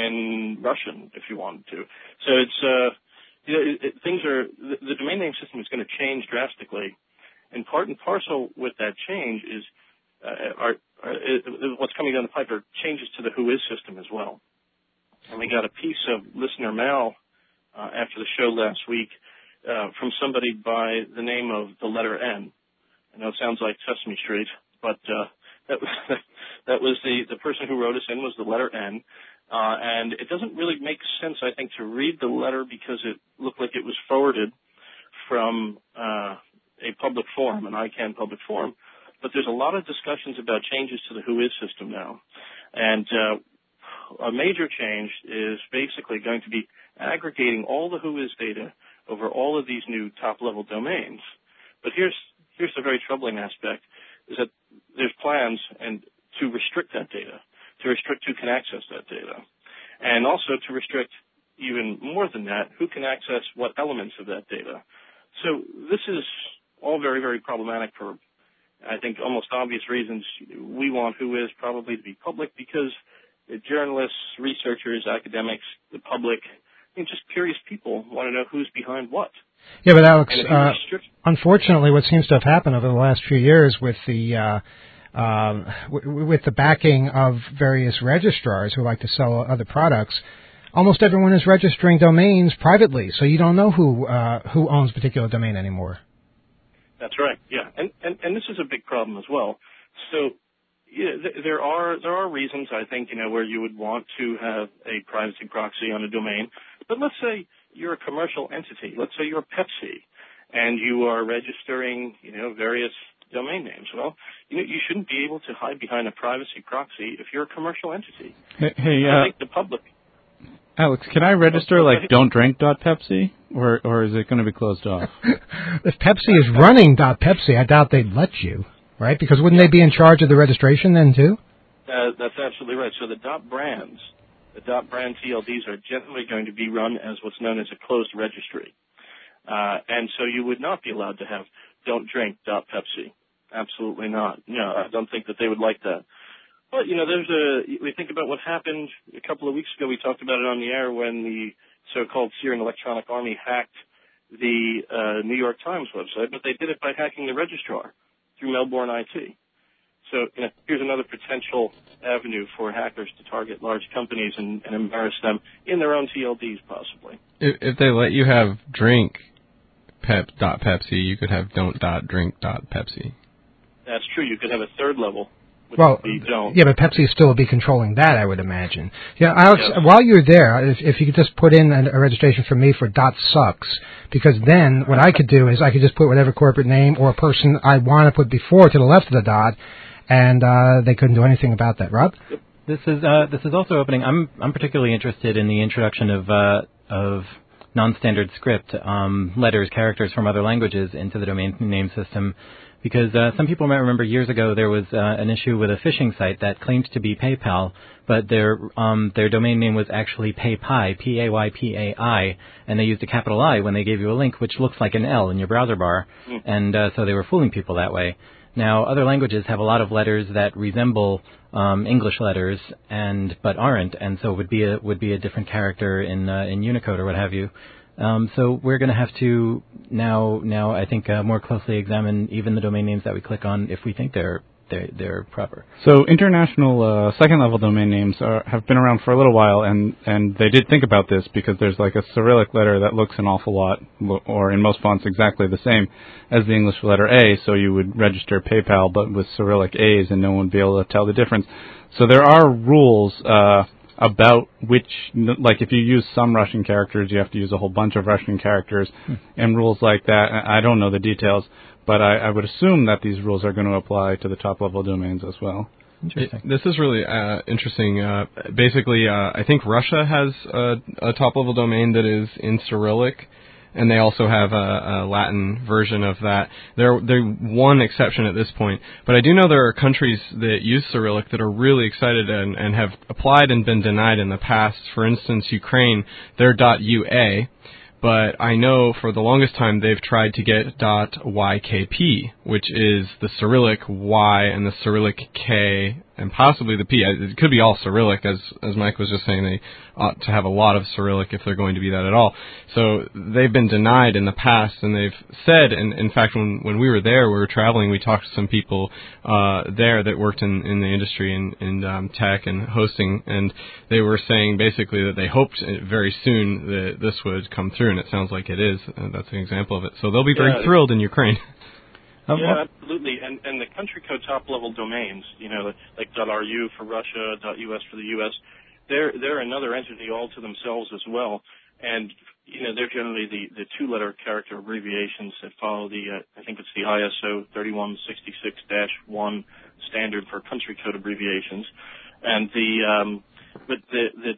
in Russian if you wanted to. So it's, uh, you know, it, it, things are, the, the domain name system is going to change drastically. And part and parcel with that change is, uh, are, are, it, what's coming down the pipe are changes to the Whois system as well. And we got a piece of listener mail, uh, after the show last week, uh, from somebody by the name of the letter N. I know it sounds like Sesame Street, but, uh, that was, that was the, the person who wrote us in was the letter N. Uh, and it doesn't really make sense, I think, to read the letter because it looked like it was forwarded from uh, a public forum, an ICANN public forum. But there's a lot of discussions about changes to the Whois system now. And uh, a major change is basically going to be aggregating all the Whois data over all of these new top-level domains. But here's here's the very troubling aspect, is that there's plans and to restrict that data, to restrict who can access that data, and also to restrict even more than that, who can access what elements of that data. So this is all very, very problematic for, I think, almost obvious reasons. We want Whois probably to be public because journalists, researchers, academics, the public, I mean, just curious people want to know who's behind what. Yeah, but Alex, uh, restrict- unfortunately, what seems to have happened over the last few years with the uh, um, w- with the backing of various registrars who like to sell other products, almost everyone is registering domains privately, so you don't know who uh, who owns a particular domain anymore. That's right. Yeah, and, and and this is a big problem as well. So, yeah, th- there are there are reasons I think you know where you would want to have a privacy proxy on a domain, but let's say you're a commercial entity. Let's say you're Pepsi, and you are registering you know various domain names. Well, you know you shouldn't be able to hide behind a privacy proxy if you're a commercial entity. Hey, hey I uh, think the public. Alex, can I register like don't drink dot Pepsi, or or is it going to be closed off? If Pepsi is running .Pepsi, I doubt they'd let you, right? Because wouldn't they be in charge of the registration then too? Uh, that's absolutely right. So the dot brands, the dot brand T L Ds are generally going to be run as what's known as a closed registry. Uh, and so you would not be allowed to have don't drink dot Pepsi. Absolutely not. No, I don't think that they would like that. But, you know, there's a, we think about what happened a couple of weeks ago. We talked about it on the air when the so-called Syrian Electronic Army hacked the uh, New York Times website, but they did it by hacking the registrar through Melbourne I T. So, you know, here's another potential avenue for hackers to target large companies and, and embarrass them in their own T L Ds, possibly. If, if they let you have drink pep dot Pepsi, you could have don't dot drink dot Pepsi. That's true. You could have a third level. Well, don't. yeah, but Pepsi still would be controlling that, I would imagine. Yeah, Alex, Yes. while you're there, if, if you could just put in a, a registration for me for dot sucks, because then what I could do is I could just put whatever corporate name or person I want to put before to the left of the dot, and uh, they couldn't do anything about that. Rob? This is uh, this is also opening. I'm I'm particularly interested in the introduction of uh, of non-standard script, um, letters, characters from other languages into the domain name system. Because uh, some people might remember years ago there was uh, an issue with a phishing site that claimed to be PayPal, but their um, their domain name was actually PayPai, P A Y P A I, and they used a capital I when they gave you a link, which looks like an L in your browser bar, Mm. and uh, so they were fooling people that way. Now, other languages have a lot of letters that resemble um, English letters, and but aren't, and so would be a would be a different character in uh, in Unicode or what have you. Um, so we're going to have to now, now I think, uh, more closely examine even the domain names that we click on if we think they're they're, they're proper. So international uh, second-level domain names are, have been around for a little while, and, and they did think about this because there's like a Cyrillic letter that looks an awful lot, or in most fonts exactly the same as the English letter A, so you would register PayPal but with Cyrillic A's and no one would be able to tell the difference. So there are rules uh, about which, like if you use some Russian characters, you have to use a whole bunch of Russian characters, hmm. and rules like that. I don't know the details, but I, I would assume that these rules are going to apply to the top-level domains as well. Interesting. This is really uh, interesting. Uh, basically, uh, I think Russia has a, a top-level domain that is in Cyrillic, and they also have a, a Latin version of that. They're, they're one exception at this point. But I do know there are countries that use Cyrillic that are really excited and, and have applied and been denied in the past. For instance, Ukraine, they're .ua. But I know for the longest time they've tried to get .ykp, which is the Cyrillic Y and the Cyrillic K and possibly the P. It could be all Cyrillic, as as Mike was just saying. They ought to have a lot of Cyrillic if they're going to be that at all. So they've been denied in the past, and they've said, and in fact, when when we were there, we were traveling, we talked to some people uh, there that worked in, in the industry in, in um, tech and hosting, and they were saying basically that they hoped very soon that this would come through, and it sounds like it is. Uh, that's an example of it. So they'll be very yeah, thrilled in Ukraine. Yeah, absolutely. And and the country code top-level domains, you know, like .ru for Russia, .us for the U S, they're they're another entity all to themselves as well. And you know, they're generally the, the two-letter character abbreviations that follow the uh, I think it's the I S O thirty-one sixty-six dash one standard for country code abbreviations. And the um, but the the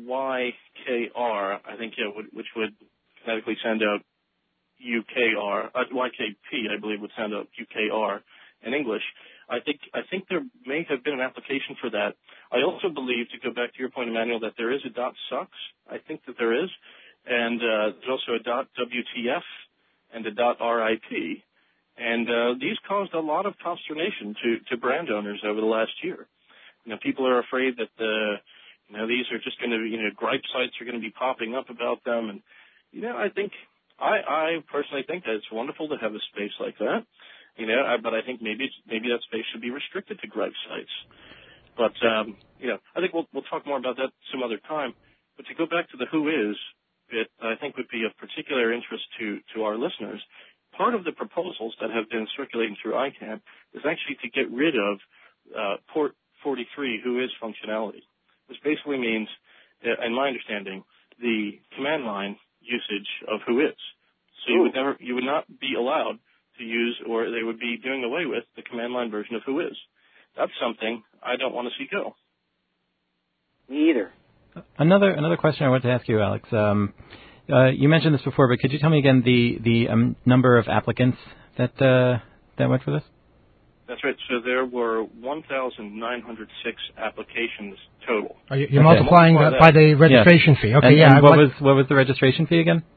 .ykr, I think, yeah, would, which would phonetically send out U K R, uh, Y K P, I believe, would sound out U K R in English. I think I think there may have been an application for that. I also believe, to go back to your point, Emmanuel, that there is a .sucks. I think that there is, and uh, there's also a .W T F and a .RIP, and uh, these caused a lot of consternation to to brand owners over the last year. You know, people are afraid that the you know these are just going to you know gripe sites are going to be popping up about them, and you know I think. I, I personally think that it's wonderful to have a space like that, you know. I, but I think maybe it's, maybe that space should be restricted to gripe sites. But um, you know, I think we'll we'll talk more about that some other time. But to go back to the who is bit, I think would be of particular interest to to our listeners. Part of the proposals that have been circulating through I CANN is actually to get rid of uh, port forty-three who is functionality, which basically means, uh, in my understanding, the command line usage of who is. So you would never, you would not be allowed to use, or they would be doing away with the command line version of who is. That's something I don't want to see go. Me either. Another another question I wanted to ask you, Alex. Um, uh, you mentioned this before, but could you tell me again the the um, number of applicants that uh, that went for this? That's right. So there were one thousand nine hundred six applications total. Are you, you're okay. multiplying the, by the registration yes. fee. Okay, and, yeah. And what was what was the registration fee again?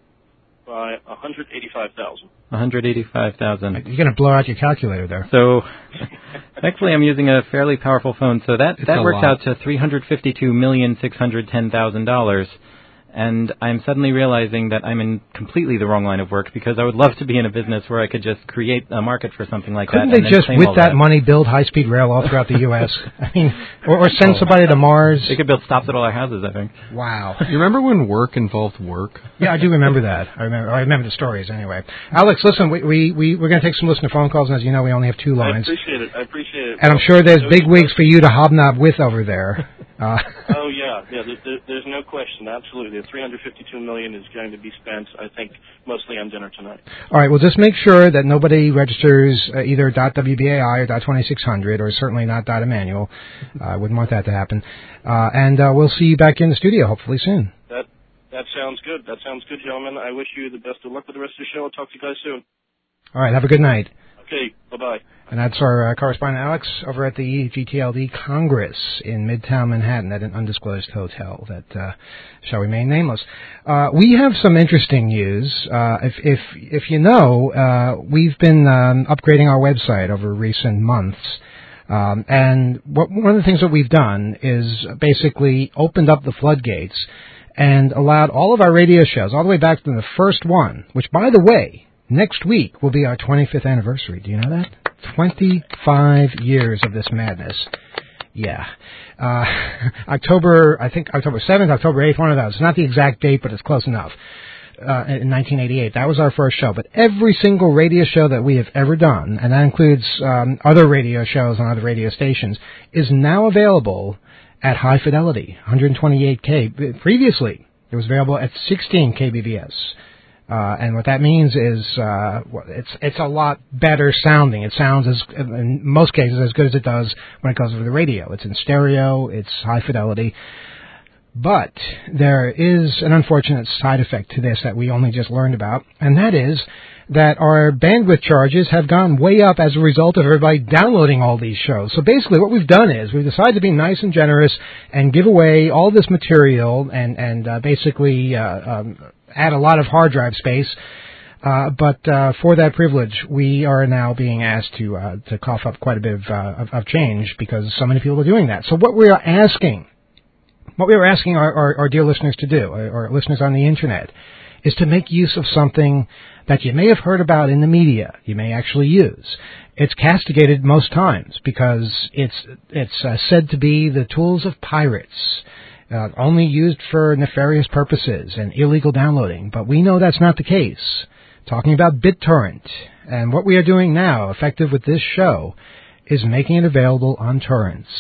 By one hundred eighty-five thousand. one hundred eighty-five thousand. You're going to blow out your calculator there. So, thankfully, I'm using a fairly powerful phone, so that it's that works lot. out to three hundred fifty-two million six hundred ten thousand dollars. And I'm suddenly realizing that I'm in completely the wrong line of work because I would love to be in a business where I could just create a market for something like Couldn't that. Couldn't they just, with that, that money, build high-speed rail all throughout the U S? I mean, or, or send oh. somebody to Mars? They could build stops at all our houses, I think. Wow. You remember when work involved work? Yeah, I do remember that. I remember. I remember the stories anyway. Alex, listen, we we, we we're going to take some listener phone calls, and as you know, we only have two lines. I appreciate it. I appreciate it. And I'm sure there's big wigs for you to hobnob with over there. Uh, oh yeah, yeah. There, there, there's no question. Absolutely, the three hundred fifty-two million is going to be spent. I think mostly on dinner tonight. All right. Well, just make sure that nobody registers uh, either .wbai or .twenty-six hundred, or certainly not .emmanuel. I uh, wouldn't want that to happen. Uh, and uh, we'll see you back in the studio hopefully soon. That that sounds good. That sounds good, gentlemen. I wish you the best of luck with the rest of the show. I'll talk to you guys soon. All right. Have a good night. Okay. Bye bye. And that's our uh, correspondent, Alex, over at the G T L D Congress in Midtown Manhattan at an undisclosed hotel that uh, shall remain nameless. Uh, we have some interesting news. Uh, if, if, if you know, uh, we've been um, upgrading our website over recent months. Um, and what, one of the things that we've done is basically opened up the floodgates and allowed all of our radio shows, all the way back to the first one, which, by the way, next week will be our twenty-fifth anniversary. Do you know that? twenty-five years of this madness. Yeah. Uh, October, I think October seventh, October eighth, one of those. It's not the exact date, but it's close enough. Uh, in nineteen eighty-eight. That was our first show. But every single radio show that we have ever done, and that includes um, other radio shows on other radio stations, is now available at high fidelity, one twenty-eight K. Previously, it was available at sixteen K B B S. Uh, and what that means is uh, it's it's a lot better sounding. It sounds, as in most cases, as good as it does when it goes over the radio. It's in stereo. It's high fidelity. But there is an unfortunate side effect to this that we only just learned about, and that is that our bandwidth charges have gone way up as a result of everybody downloading all these shows. So basically what we've done is we've decided to be nice and generous and give away all this material and, and uh, basically uh, um, add a lot of hard drive space. Uh, but uh, for that privilege, we are now being asked to uh, to cough up quite a bit of, uh, of, of change because so many people are doing that. So what we are asking, what we are asking our, our, our dear listeners to do, our, our listeners on the Internet, is to make use of something that you may have heard about in the media, you may actually use. It's castigated most times because it's it's uh, said to be the tools of pirates, uh, only used for nefarious purposes and illegal downloading. But we know that's not the case. Talking about BitTorrent, and what we are doing now, effective with this show, is making it available on torrents.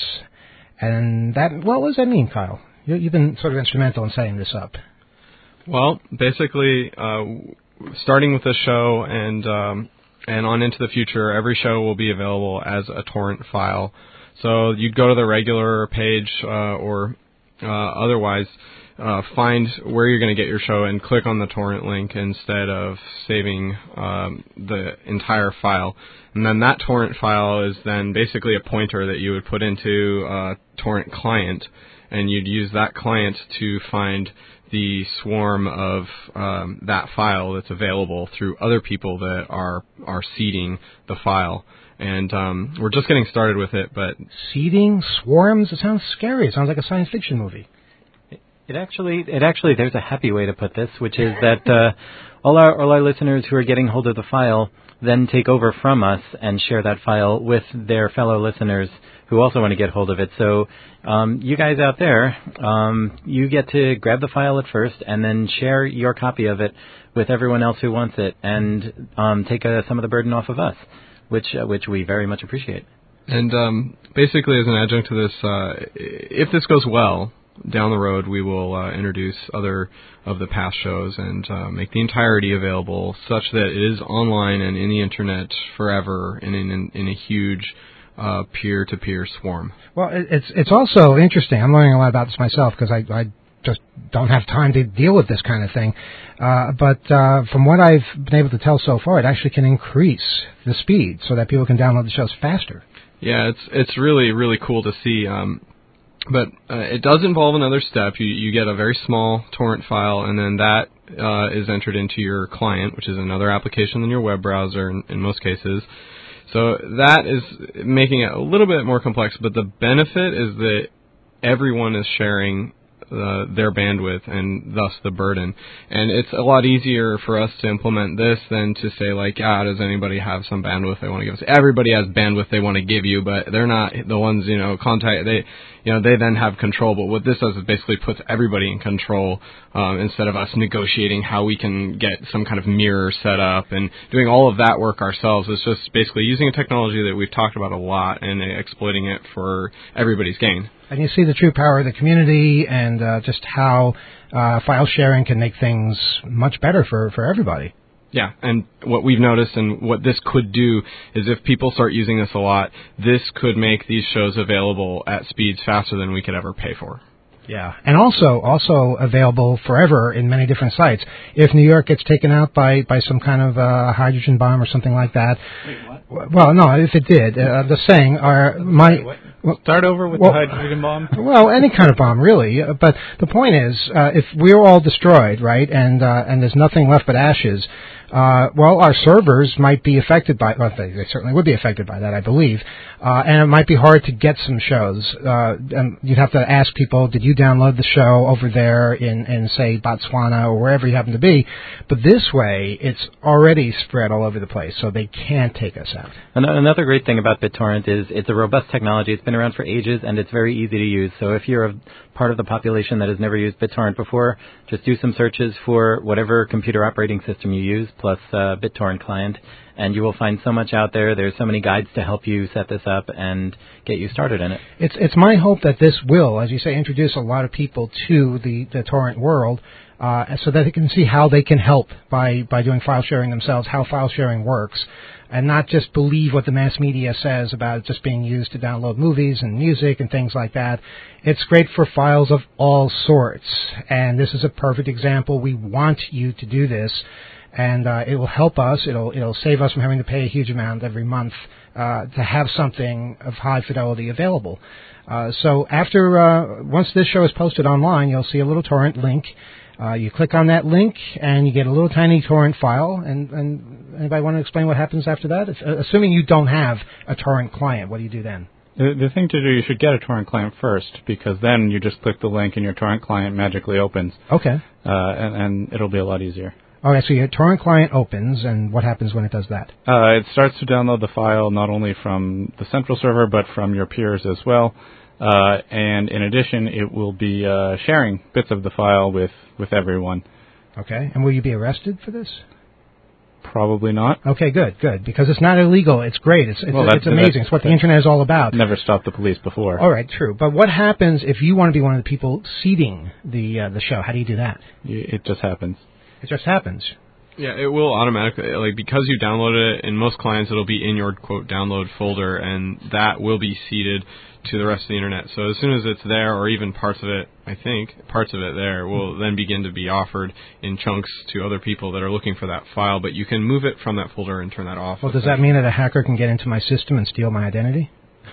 And that, well, what does that mean, Kyle? You, you've been sort of instrumental in setting this up. Well, basically, uh, starting with this show and um, and on into the future, every show will be available as a torrent file. So you'd go to the regular page uh, or uh, otherwise uh, find where you're going to get your show and click on the torrent link instead of saving um, the entire file. And then that torrent file is then basically a pointer that you would put into a torrent client, and you'd use that client to find the swarm of um, that file that's available through other people that are are seeding the file. And um, we're just getting started with it, but seeding swarms? It sounds scary. It sounds like a science fiction movie. It, it actually, it actually, there's a happy way to put this, which is that uh, all our all our listeners who are getting hold of the file then take over from us and share that file with their fellow listeners who also want to get hold of it. So um, you guys out there, um, you get to grab the file at first and then share your copy of it with everyone else who wants it, and um, take uh, some of the burden off of us, which uh, which we very much appreciate. And um, basically, as an adjunct to this, uh, if this goes well, down the road we will uh, introduce other of the past shows and uh, make the entirety available such that it is online and in the Internet forever and in, in, in a huge Uh, peer-to-peer swarm. Well, it's it's also interesting. I'm learning a lot about this myself because I, I just don't have time to deal with this kind of thing. Uh, but uh, from what I've been able to tell so far, it actually can increase the speed so that people can download the shows faster. Yeah, it's it's really, really cool to see. Um, but uh, it does involve another step. You, you get a very small torrent file, and then that uh, is entered into your client, which is another application than your web browser in, in most cases. So that is making it a little bit more complex, but the benefit is that everyone is sharing uh, their bandwidth and thus the burden. And it's a lot easier for us to implement this than to say, like, ah, does anybody have some bandwidth they want to give us? Everybody has bandwidth they want to give you, but they're not the ones, you know, contact, they, you know, they then have control. But what this does is basically puts everybody in control um, instead of us negotiating how we can get some kind of mirror set up and doing all of that work ourselves. It's just basically using a technology that we've talked about a lot and exploiting it for everybody's gain. And you see the true power of the community and uh, just how uh, file sharing can make things much better for, for everybody. Yeah, and what we've noticed and what this could do is if people start using this a lot, this could make these shows available at speeds faster than we could ever pay for. Yeah, and also also available forever in many different sites. If New York gets taken out by, by some kind of uh, hydrogen bomb or something like that. Wait, what? Well, no, if it did, uh, I'm just saying, our, my... Well, Start over with well, the hydrogen bomb? Well, any kind of bomb, really. Uh, but the point is, uh, if we're all destroyed, right, and uh, and there's nothing left but ashes, uh, well, our servers might be affected by, well, they, they certainly would be affected by that, I believe, uh, and it might be hard to get some shows. Uh, and you'd have to ask people, did you download the show over there in, in, say, Botswana or wherever you happen to be? But this way, it's already spread all over the place, so they can't take us out. Another great thing about BitTorrent is it's a robust technology. It's been around for ages, and it's very easy to use. So if you're a part of the population that has never used BitTorrent before, just do some searches for whatever computer operating system you use, plus uh, BitTorrent client, and you will find so much out there. There's so many guides to help you set this up and get you started in it. It's it's my hope that this will, as you say, introduce a lot of people to the, the torrent world, uh, so that they can see how they can help by, by doing file sharing themselves, how file sharing works, and not just believe what the mass media says about it just being used to download movies and music and things like that. It's great for files of all sorts, and this is a perfect example. We want you to do this, and uh, it will help us. It'll it'll save us from having to pay a huge amount every month uh, to have something of high fidelity available. Uh, so after uh, once this show is posted online, you'll see a little torrent link. Uh, you click on that link, and you get a little tiny torrent file. And, and anybody want to explain what happens after that? If, uh, assuming you don't have a torrent client, what do you do then? The, the thing to do, you should get a torrent client first, because then you just click the link and your torrent client magically opens. Okay. Uh, and, and it'll be a lot easier. All right, so your torrent client opens, and what happens when it does that? Uh, it starts to download the file not only from the central server, but from your peers as well. Uh, and in addition, it will be uh, sharing bits of the file with, with everyone. Okay, and will you be arrested for this? Probably not. Okay, good, good, because it's not illegal. It's great. It's it's, well, it's amazing. It's what the Internet is all about. Never stopped the police before. All right, true. But what happens if you want to be one of the people seeding the uh, the show? How do you do that? It just happens. It just happens. Yeah, it will automatically, like, because you downloaded it, in most clients it'll be in your, quote, download folder, and that will be seeded to the rest of the Internet. So as soon as it's there, or even parts of it, I think, parts of it there, will then begin to be offered in chunks to other people that are looking for that file, but you can move it from that folder and turn that off. Well, does that mean that a hacker can get into my system and steal my identity?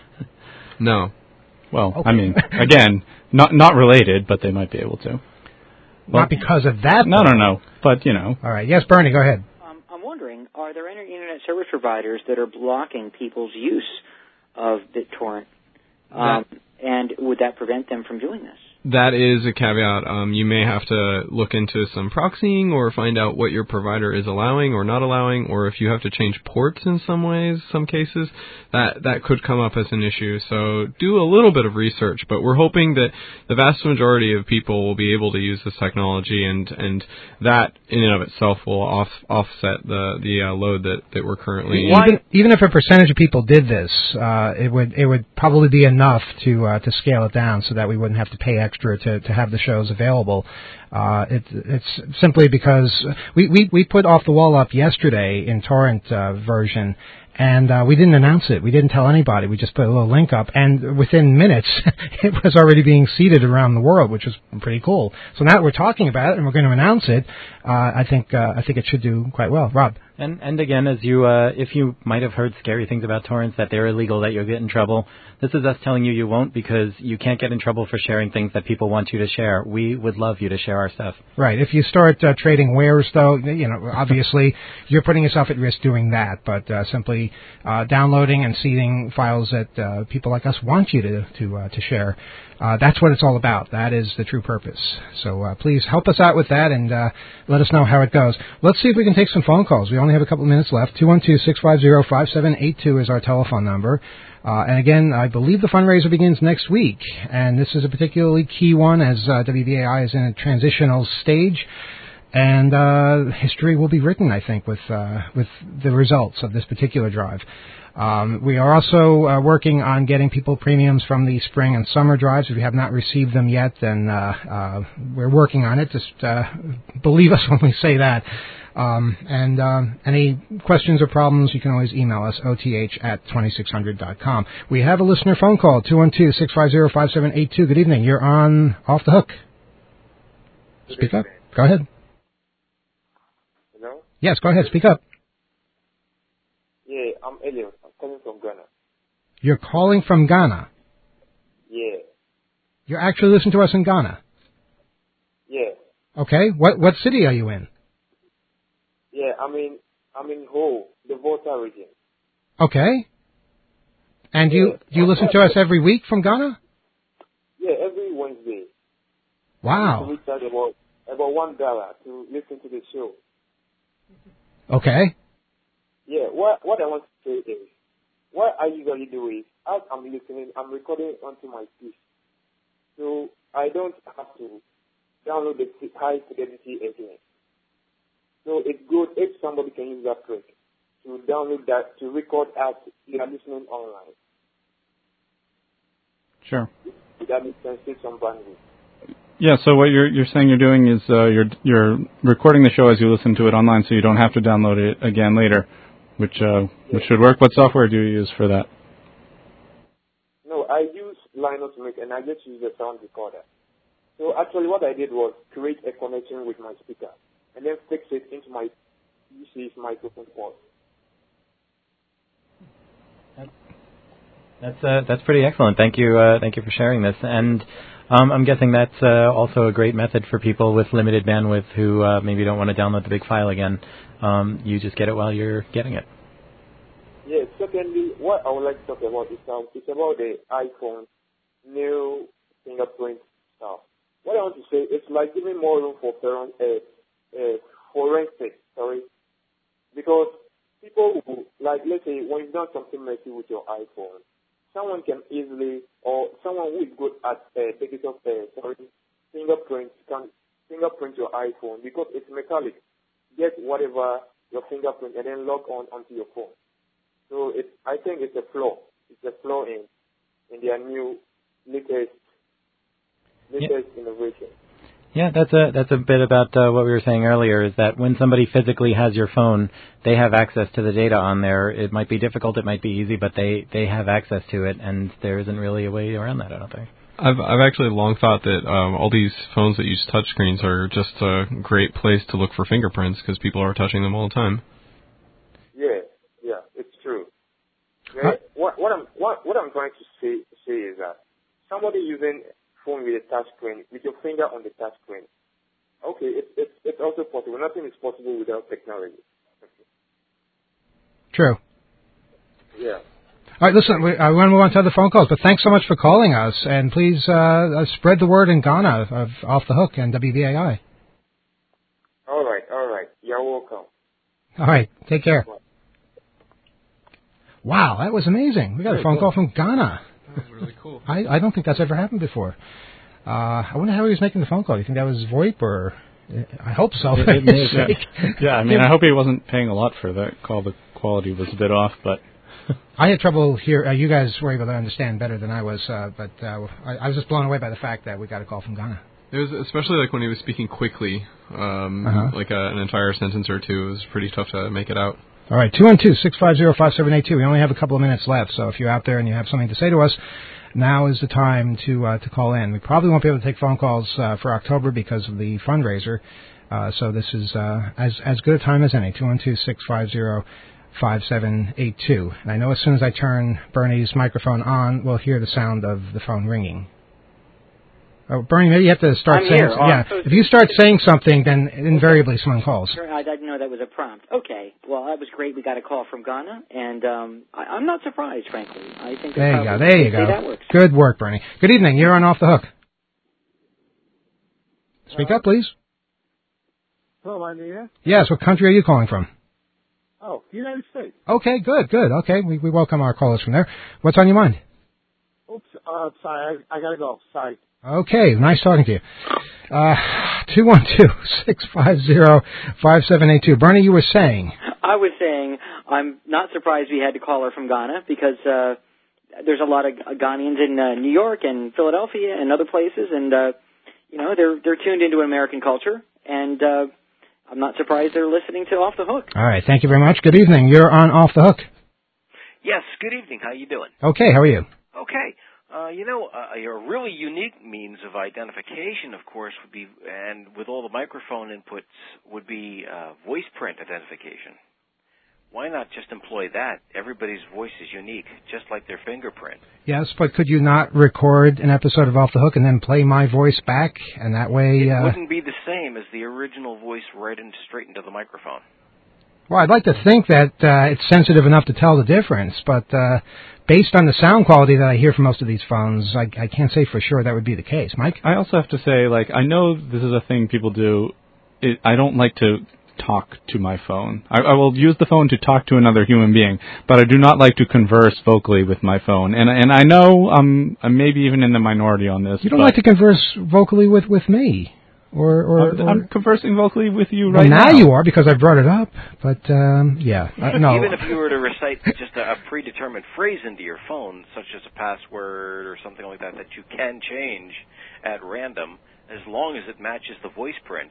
No. Well, okay. I mean, again, not not related, but they might be able to. Well, not because of that? No, no, no. But, you know. All right. Yes, Bernie, go ahead. Um, I'm wondering, are there any Internet service providers that are blocking people's use of BitTorrent? Um, and would that prevent them from doing this? That is a caveat. Um, you may have to look into some proxying or find out what your provider is allowing or not allowing, or if you have to change ports in some ways, some cases, that, that could come up as an issue. So do a little bit of research, but we're hoping that the vast majority of people will be able to use this technology, and, and that in and of itself will off, offset the, the uh, load that, that we're currently even, in. Even if a percentage of people did this, uh, it would it would probably be enough to uh, to scale it down so that we wouldn't have to pay extra To, to have the shows available. Uh, it, it's simply because we, we, we put Off the Wall up yesterday in torrent uh, version, And uh, we didn't announce it. We didn't tell anybody. We just put a little link up, and within minutes, it was already being seeded around the world, which was pretty cool. So now that we're talking about it and we're going to announce it, uh, I think uh, I think it should do quite well. Rob. And and again, as you uh, if you might have heard scary things about torrents, that they're illegal, that you'll get in trouble. This is us telling you you won't, because you can't get in trouble for sharing things that people want you to share. We would love you to share our stuff. Right. If you start uh, trading wares, though, you know, obviously you're putting yourself at risk doing that. But uh, simply uh, downloading and seeding files that uh, people like us want you to to uh, to share. Uh, that's what it's all about. That is the true purpose. So uh, please help us out with that and uh, let us know how it goes. Let's see if we can take some phone calls. We only have a couple of minutes left. two one two, six five zero, five seven eight two is our telephone number. Uh, and again, I believe the fundraiser begins next week. And this is a particularly key one as uh, W B A I is in a transitional stage. And uh, history will be written, I think, with uh, with the results of this particular drive. Um, we are also uh, working on getting people premiums from the spring and summer drives. If you have not received them yet, then uh, uh, we're working on it. Just uh, believe us when we say that. Um, and uh, any questions or problems, you can always email us, O T H at twenty-six hundred dot com. We have a listener phone call, two one two, six five zero, five seven eight two. Good evening. You're on Off the Hook. Speak up. Go ahead. Hello? Yes, go ahead. Speak up. Yeah, I'm Elliot. I'm calling from Ghana. You're calling from Ghana. Yeah. You're actually listening to us in Ghana. Yeah. Okay. What what city are you in? Yeah, I'm in I'm in Ho, the Volta region. Okay. And do you do you listen to us every week from Ghana? Yeah, every Wednesday. Wow. We charge about about one dollar to listen to the show. Okay. Yeah, what what I want to say is, what I usually do is, as I'm listening, I'm recording onto my P C. So I don't have to download the high fidelity internet. So it's good if somebody can use that trick to download that, to record as you are listening online. Sure. That makes sense, save some bandwidth. Yeah, so what you're you're saying you're doing is uh, you're you're recording the show as you listen to it online, so you don't have to download it again later, which uh, which should work. What software do you use for that? No, I use Linux Mint and I just use the sound recorder. So actually, what I did was create a connection with my speaker and then fix it into my P C's microphone port. That's uh, that's pretty excellent. Thank you, uh, thank you for sharing this. And um, I'm guessing that's uh, also a great method for people with limited bandwidth who uh, maybe don't want to download the big file again. Um, you just get it while you're getting it. Yes. Secondly, what I would like to talk about is um, it's about the iPhone new fingerprint stuff. What I want to say is like giving more room for parent, uh, uh, forensics. Sorry, because people who, like, let's say when you've done something messy with your iPhone, someone can easily, or someone who is good at uh, digital, uh, sorry, fingerprints can fingerprint your iPhone because it's metallic. Get whatever your fingerprint and then log on onto your phone. So it, I think it's a flaw. It's a flaw in in their new latest latest yeah. innovation. Yeah, that's a that's a bit about uh, what we were saying earlier, is that when somebody physically has your phone, they have access to the data on there. It might be difficult, it might be easy, but they, they have access to it, and there isn't really a way around that, I don't think. I've I've actually long thought that um, all these phones that use touchscreens are just a great place to look for fingerprints because people are touching them all the time. Yeah, yeah, it's true. Right? What what I'm what what I'm trying to say say is that somebody using phone with a touch screen, with your finger on the touch screen. Okay, it's it's it's also possible. Nothing is possible without technology. True. Yeah. All right, listen, we, I want to move on to other phone calls, but thanks so much for calling us, and please uh, uh, spread the word in Ghana of Off the Hook and W B A I. All right, all right. You're welcome. All right, take care. Wow, that was amazing. We got a phone call from Ghana. That was really cool. I, I don't think that's ever happened before. Uh, I wonder how he was making the phone call. Do you think that was VoIP or... I hope so. It, it may have been. Yeah, I mean, I hope he wasn't paying a lot for that call. The quality was a bit off, but... I had trouble here. Uh, you guys were able to understand better than I was, uh, but uh, I, I was just blown away by the fact that we got a call from Ghana. It was especially like when he was speaking quickly, um, uh-huh. like a, an entire sentence or two. It was pretty tough to make it out. All right, two one two, six five zero, five seven eight two. We only have a couple of minutes left, so if you're out there and you have something to say to us, now is the time to uh, to call in. We probably won't be able to take phone calls uh, for October because of the fundraiser, uh, so this is uh, as as good a time as any, two one two, six five zero, five seven eight two. And I know as soon as I turn Bernie's microphone on, we'll hear the sound of the phone ringing. Oh, Bernie, maybe you have to start I'm saying here. something. Oh, Yeah, so if you start saying something, then invariably someone calls. Sure, I didn't know that was a prompt. Okay, well, that was great. We got a call from Ghana, and um, I, I'm not surprised, frankly. I think there you go. probably, There you say go. That works. Good work, Bernie. Good evening. You're on Off the Hook. Speak up, please. Hello, my name. Yes. What country are you calling from? Oh, United States. Okay. Good. Good. Okay. We we welcome our callers from there. What's on your mind? Oops. Uh, sorry, I, I gotta go. Sorry. Okay, nice talking to you. Uh, two one two, six five zero, five seven eight two. Bernie, you were saying? I was saying I'm not surprised we had a caller from Ghana because uh, there's a lot of Ghanaians in uh, New York and Philadelphia and other places, and uh, you know they're they're tuned into American culture, and uh, I'm not surprised they're listening to Off the Hook. All right, thank you very much. Good evening. You're on Off the Hook. Yes, good evening. How you doing? Okay, how are you? Okay. Uh, you know, uh, a really unique means of identification, of course, would be, and with all the microphone inputs, would be uh, voice print identification. Why not just employ that? Everybody's voice is unique, just like their fingerprint. Yes, but could you not record an episode of Off the Hook and then play my voice back, and that way... It uh, wouldn't be the same as the original voice right in, straight into the microphone. Well, I'd like to think that uh, it's sensitive enough to tell the difference, but uh, based on the sound quality that I hear from most of these phones, I, I can't say for sure that would be the case. Mike? I also have to say, like, I know this is a thing people do. It, I don't like to talk to my phone. I, I will use the phone to talk to another human being, but I do not like to converse vocally with my phone. And and I know um, I'm maybe even in the minority on this. You don't like to converse vocally with, with me? Or, or, I'm, or I'm conversing vocally with you well, right now. now. Now you are, because I brought it up. But, um, yeah, uh, no. Even if you were to recite just a, a predetermined phrase into your phone, such as a password or something like that, that you can change at random, as long as it matches the voice print.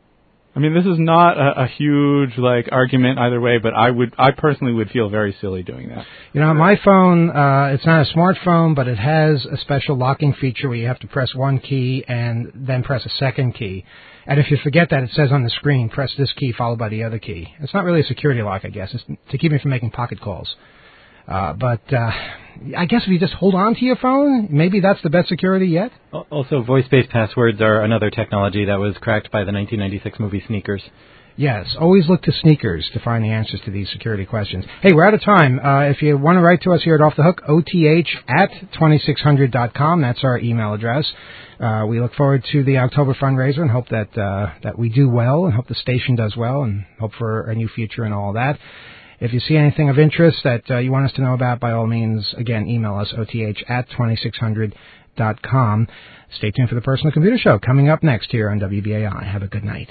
I mean, this is not a, a huge, like, argument either way, but I would, I personally would feel very silly doing that. You know, my phone, uh, it's not a smartphone, but it has a special locking feature where you have to press one key and then press a second key. And if you forget that, it says on the screen, press this key followed by the other key. It's not really a security lock, I guess. It's to keep me from making pocket calls. Uh, but uh, I guess if you just hold on to your phone, maybe that's the best security yet. Also, voice-based passwords are another technology that was cracked by the nineteen ninety-six movie Sneakers. Yes, always look to Sneakers to find the answers to these security questions. Hey, we're out of time. Uh, if you want to write to us here at Off the Hook, O T H at twenty-six hundred dot com. That's our email address. Uh, we look forward to the October fundraiser and hope that uh, that we do well and hope the station does well and hope for a new future and all that. If you see anything of interest that uh, you want us to know about, by all means, again, email us, O T H at twenty-six hundred dot com. Stay tuned for the Personal Computer Show coming up next here on W B A I. Have a good night.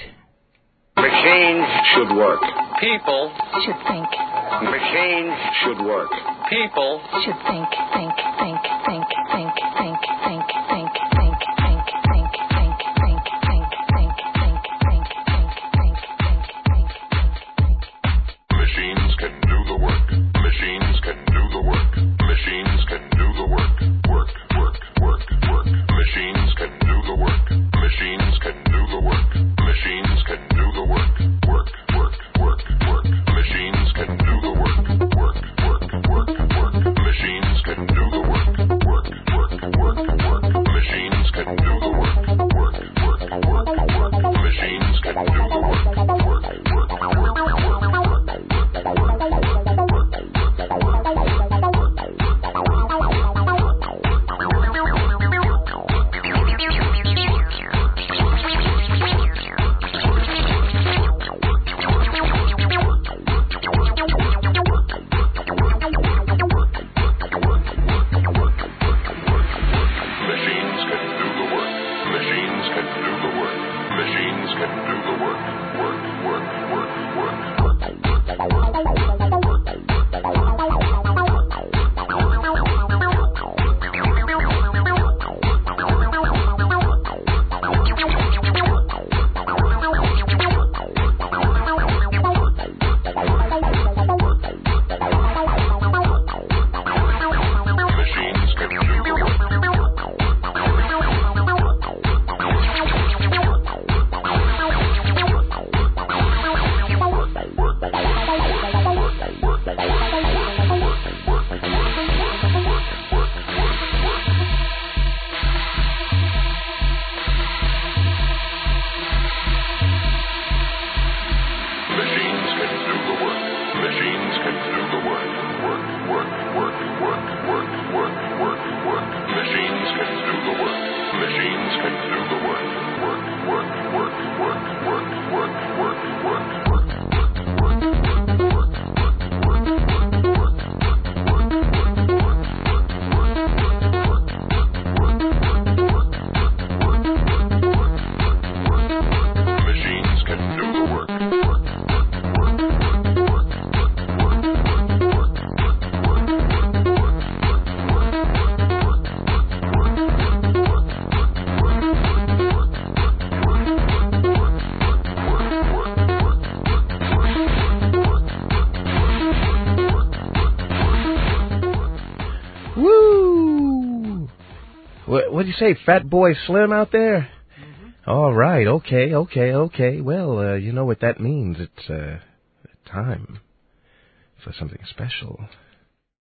Machines should work. People should think. Machines should work. People should think, think, think, think, think, think, think, think, think, think, think, think, think, think, think, think, think, think, think, think. Machines can do the work. Machines can do the work. Machines can do the work. Work, work, work, work. Machines can do the work. Machines can do the work. Machines can do the work. Work, work, work, work. Machines can do the work. Work, work, work, work. Machines can do the work. Work, work, work, work. Machines What what'd you say, Fat Boy Slim out there? Mm-hmm. All right, okay, okay, okay. Well, uh, you know what that means. It's uh, time for something special.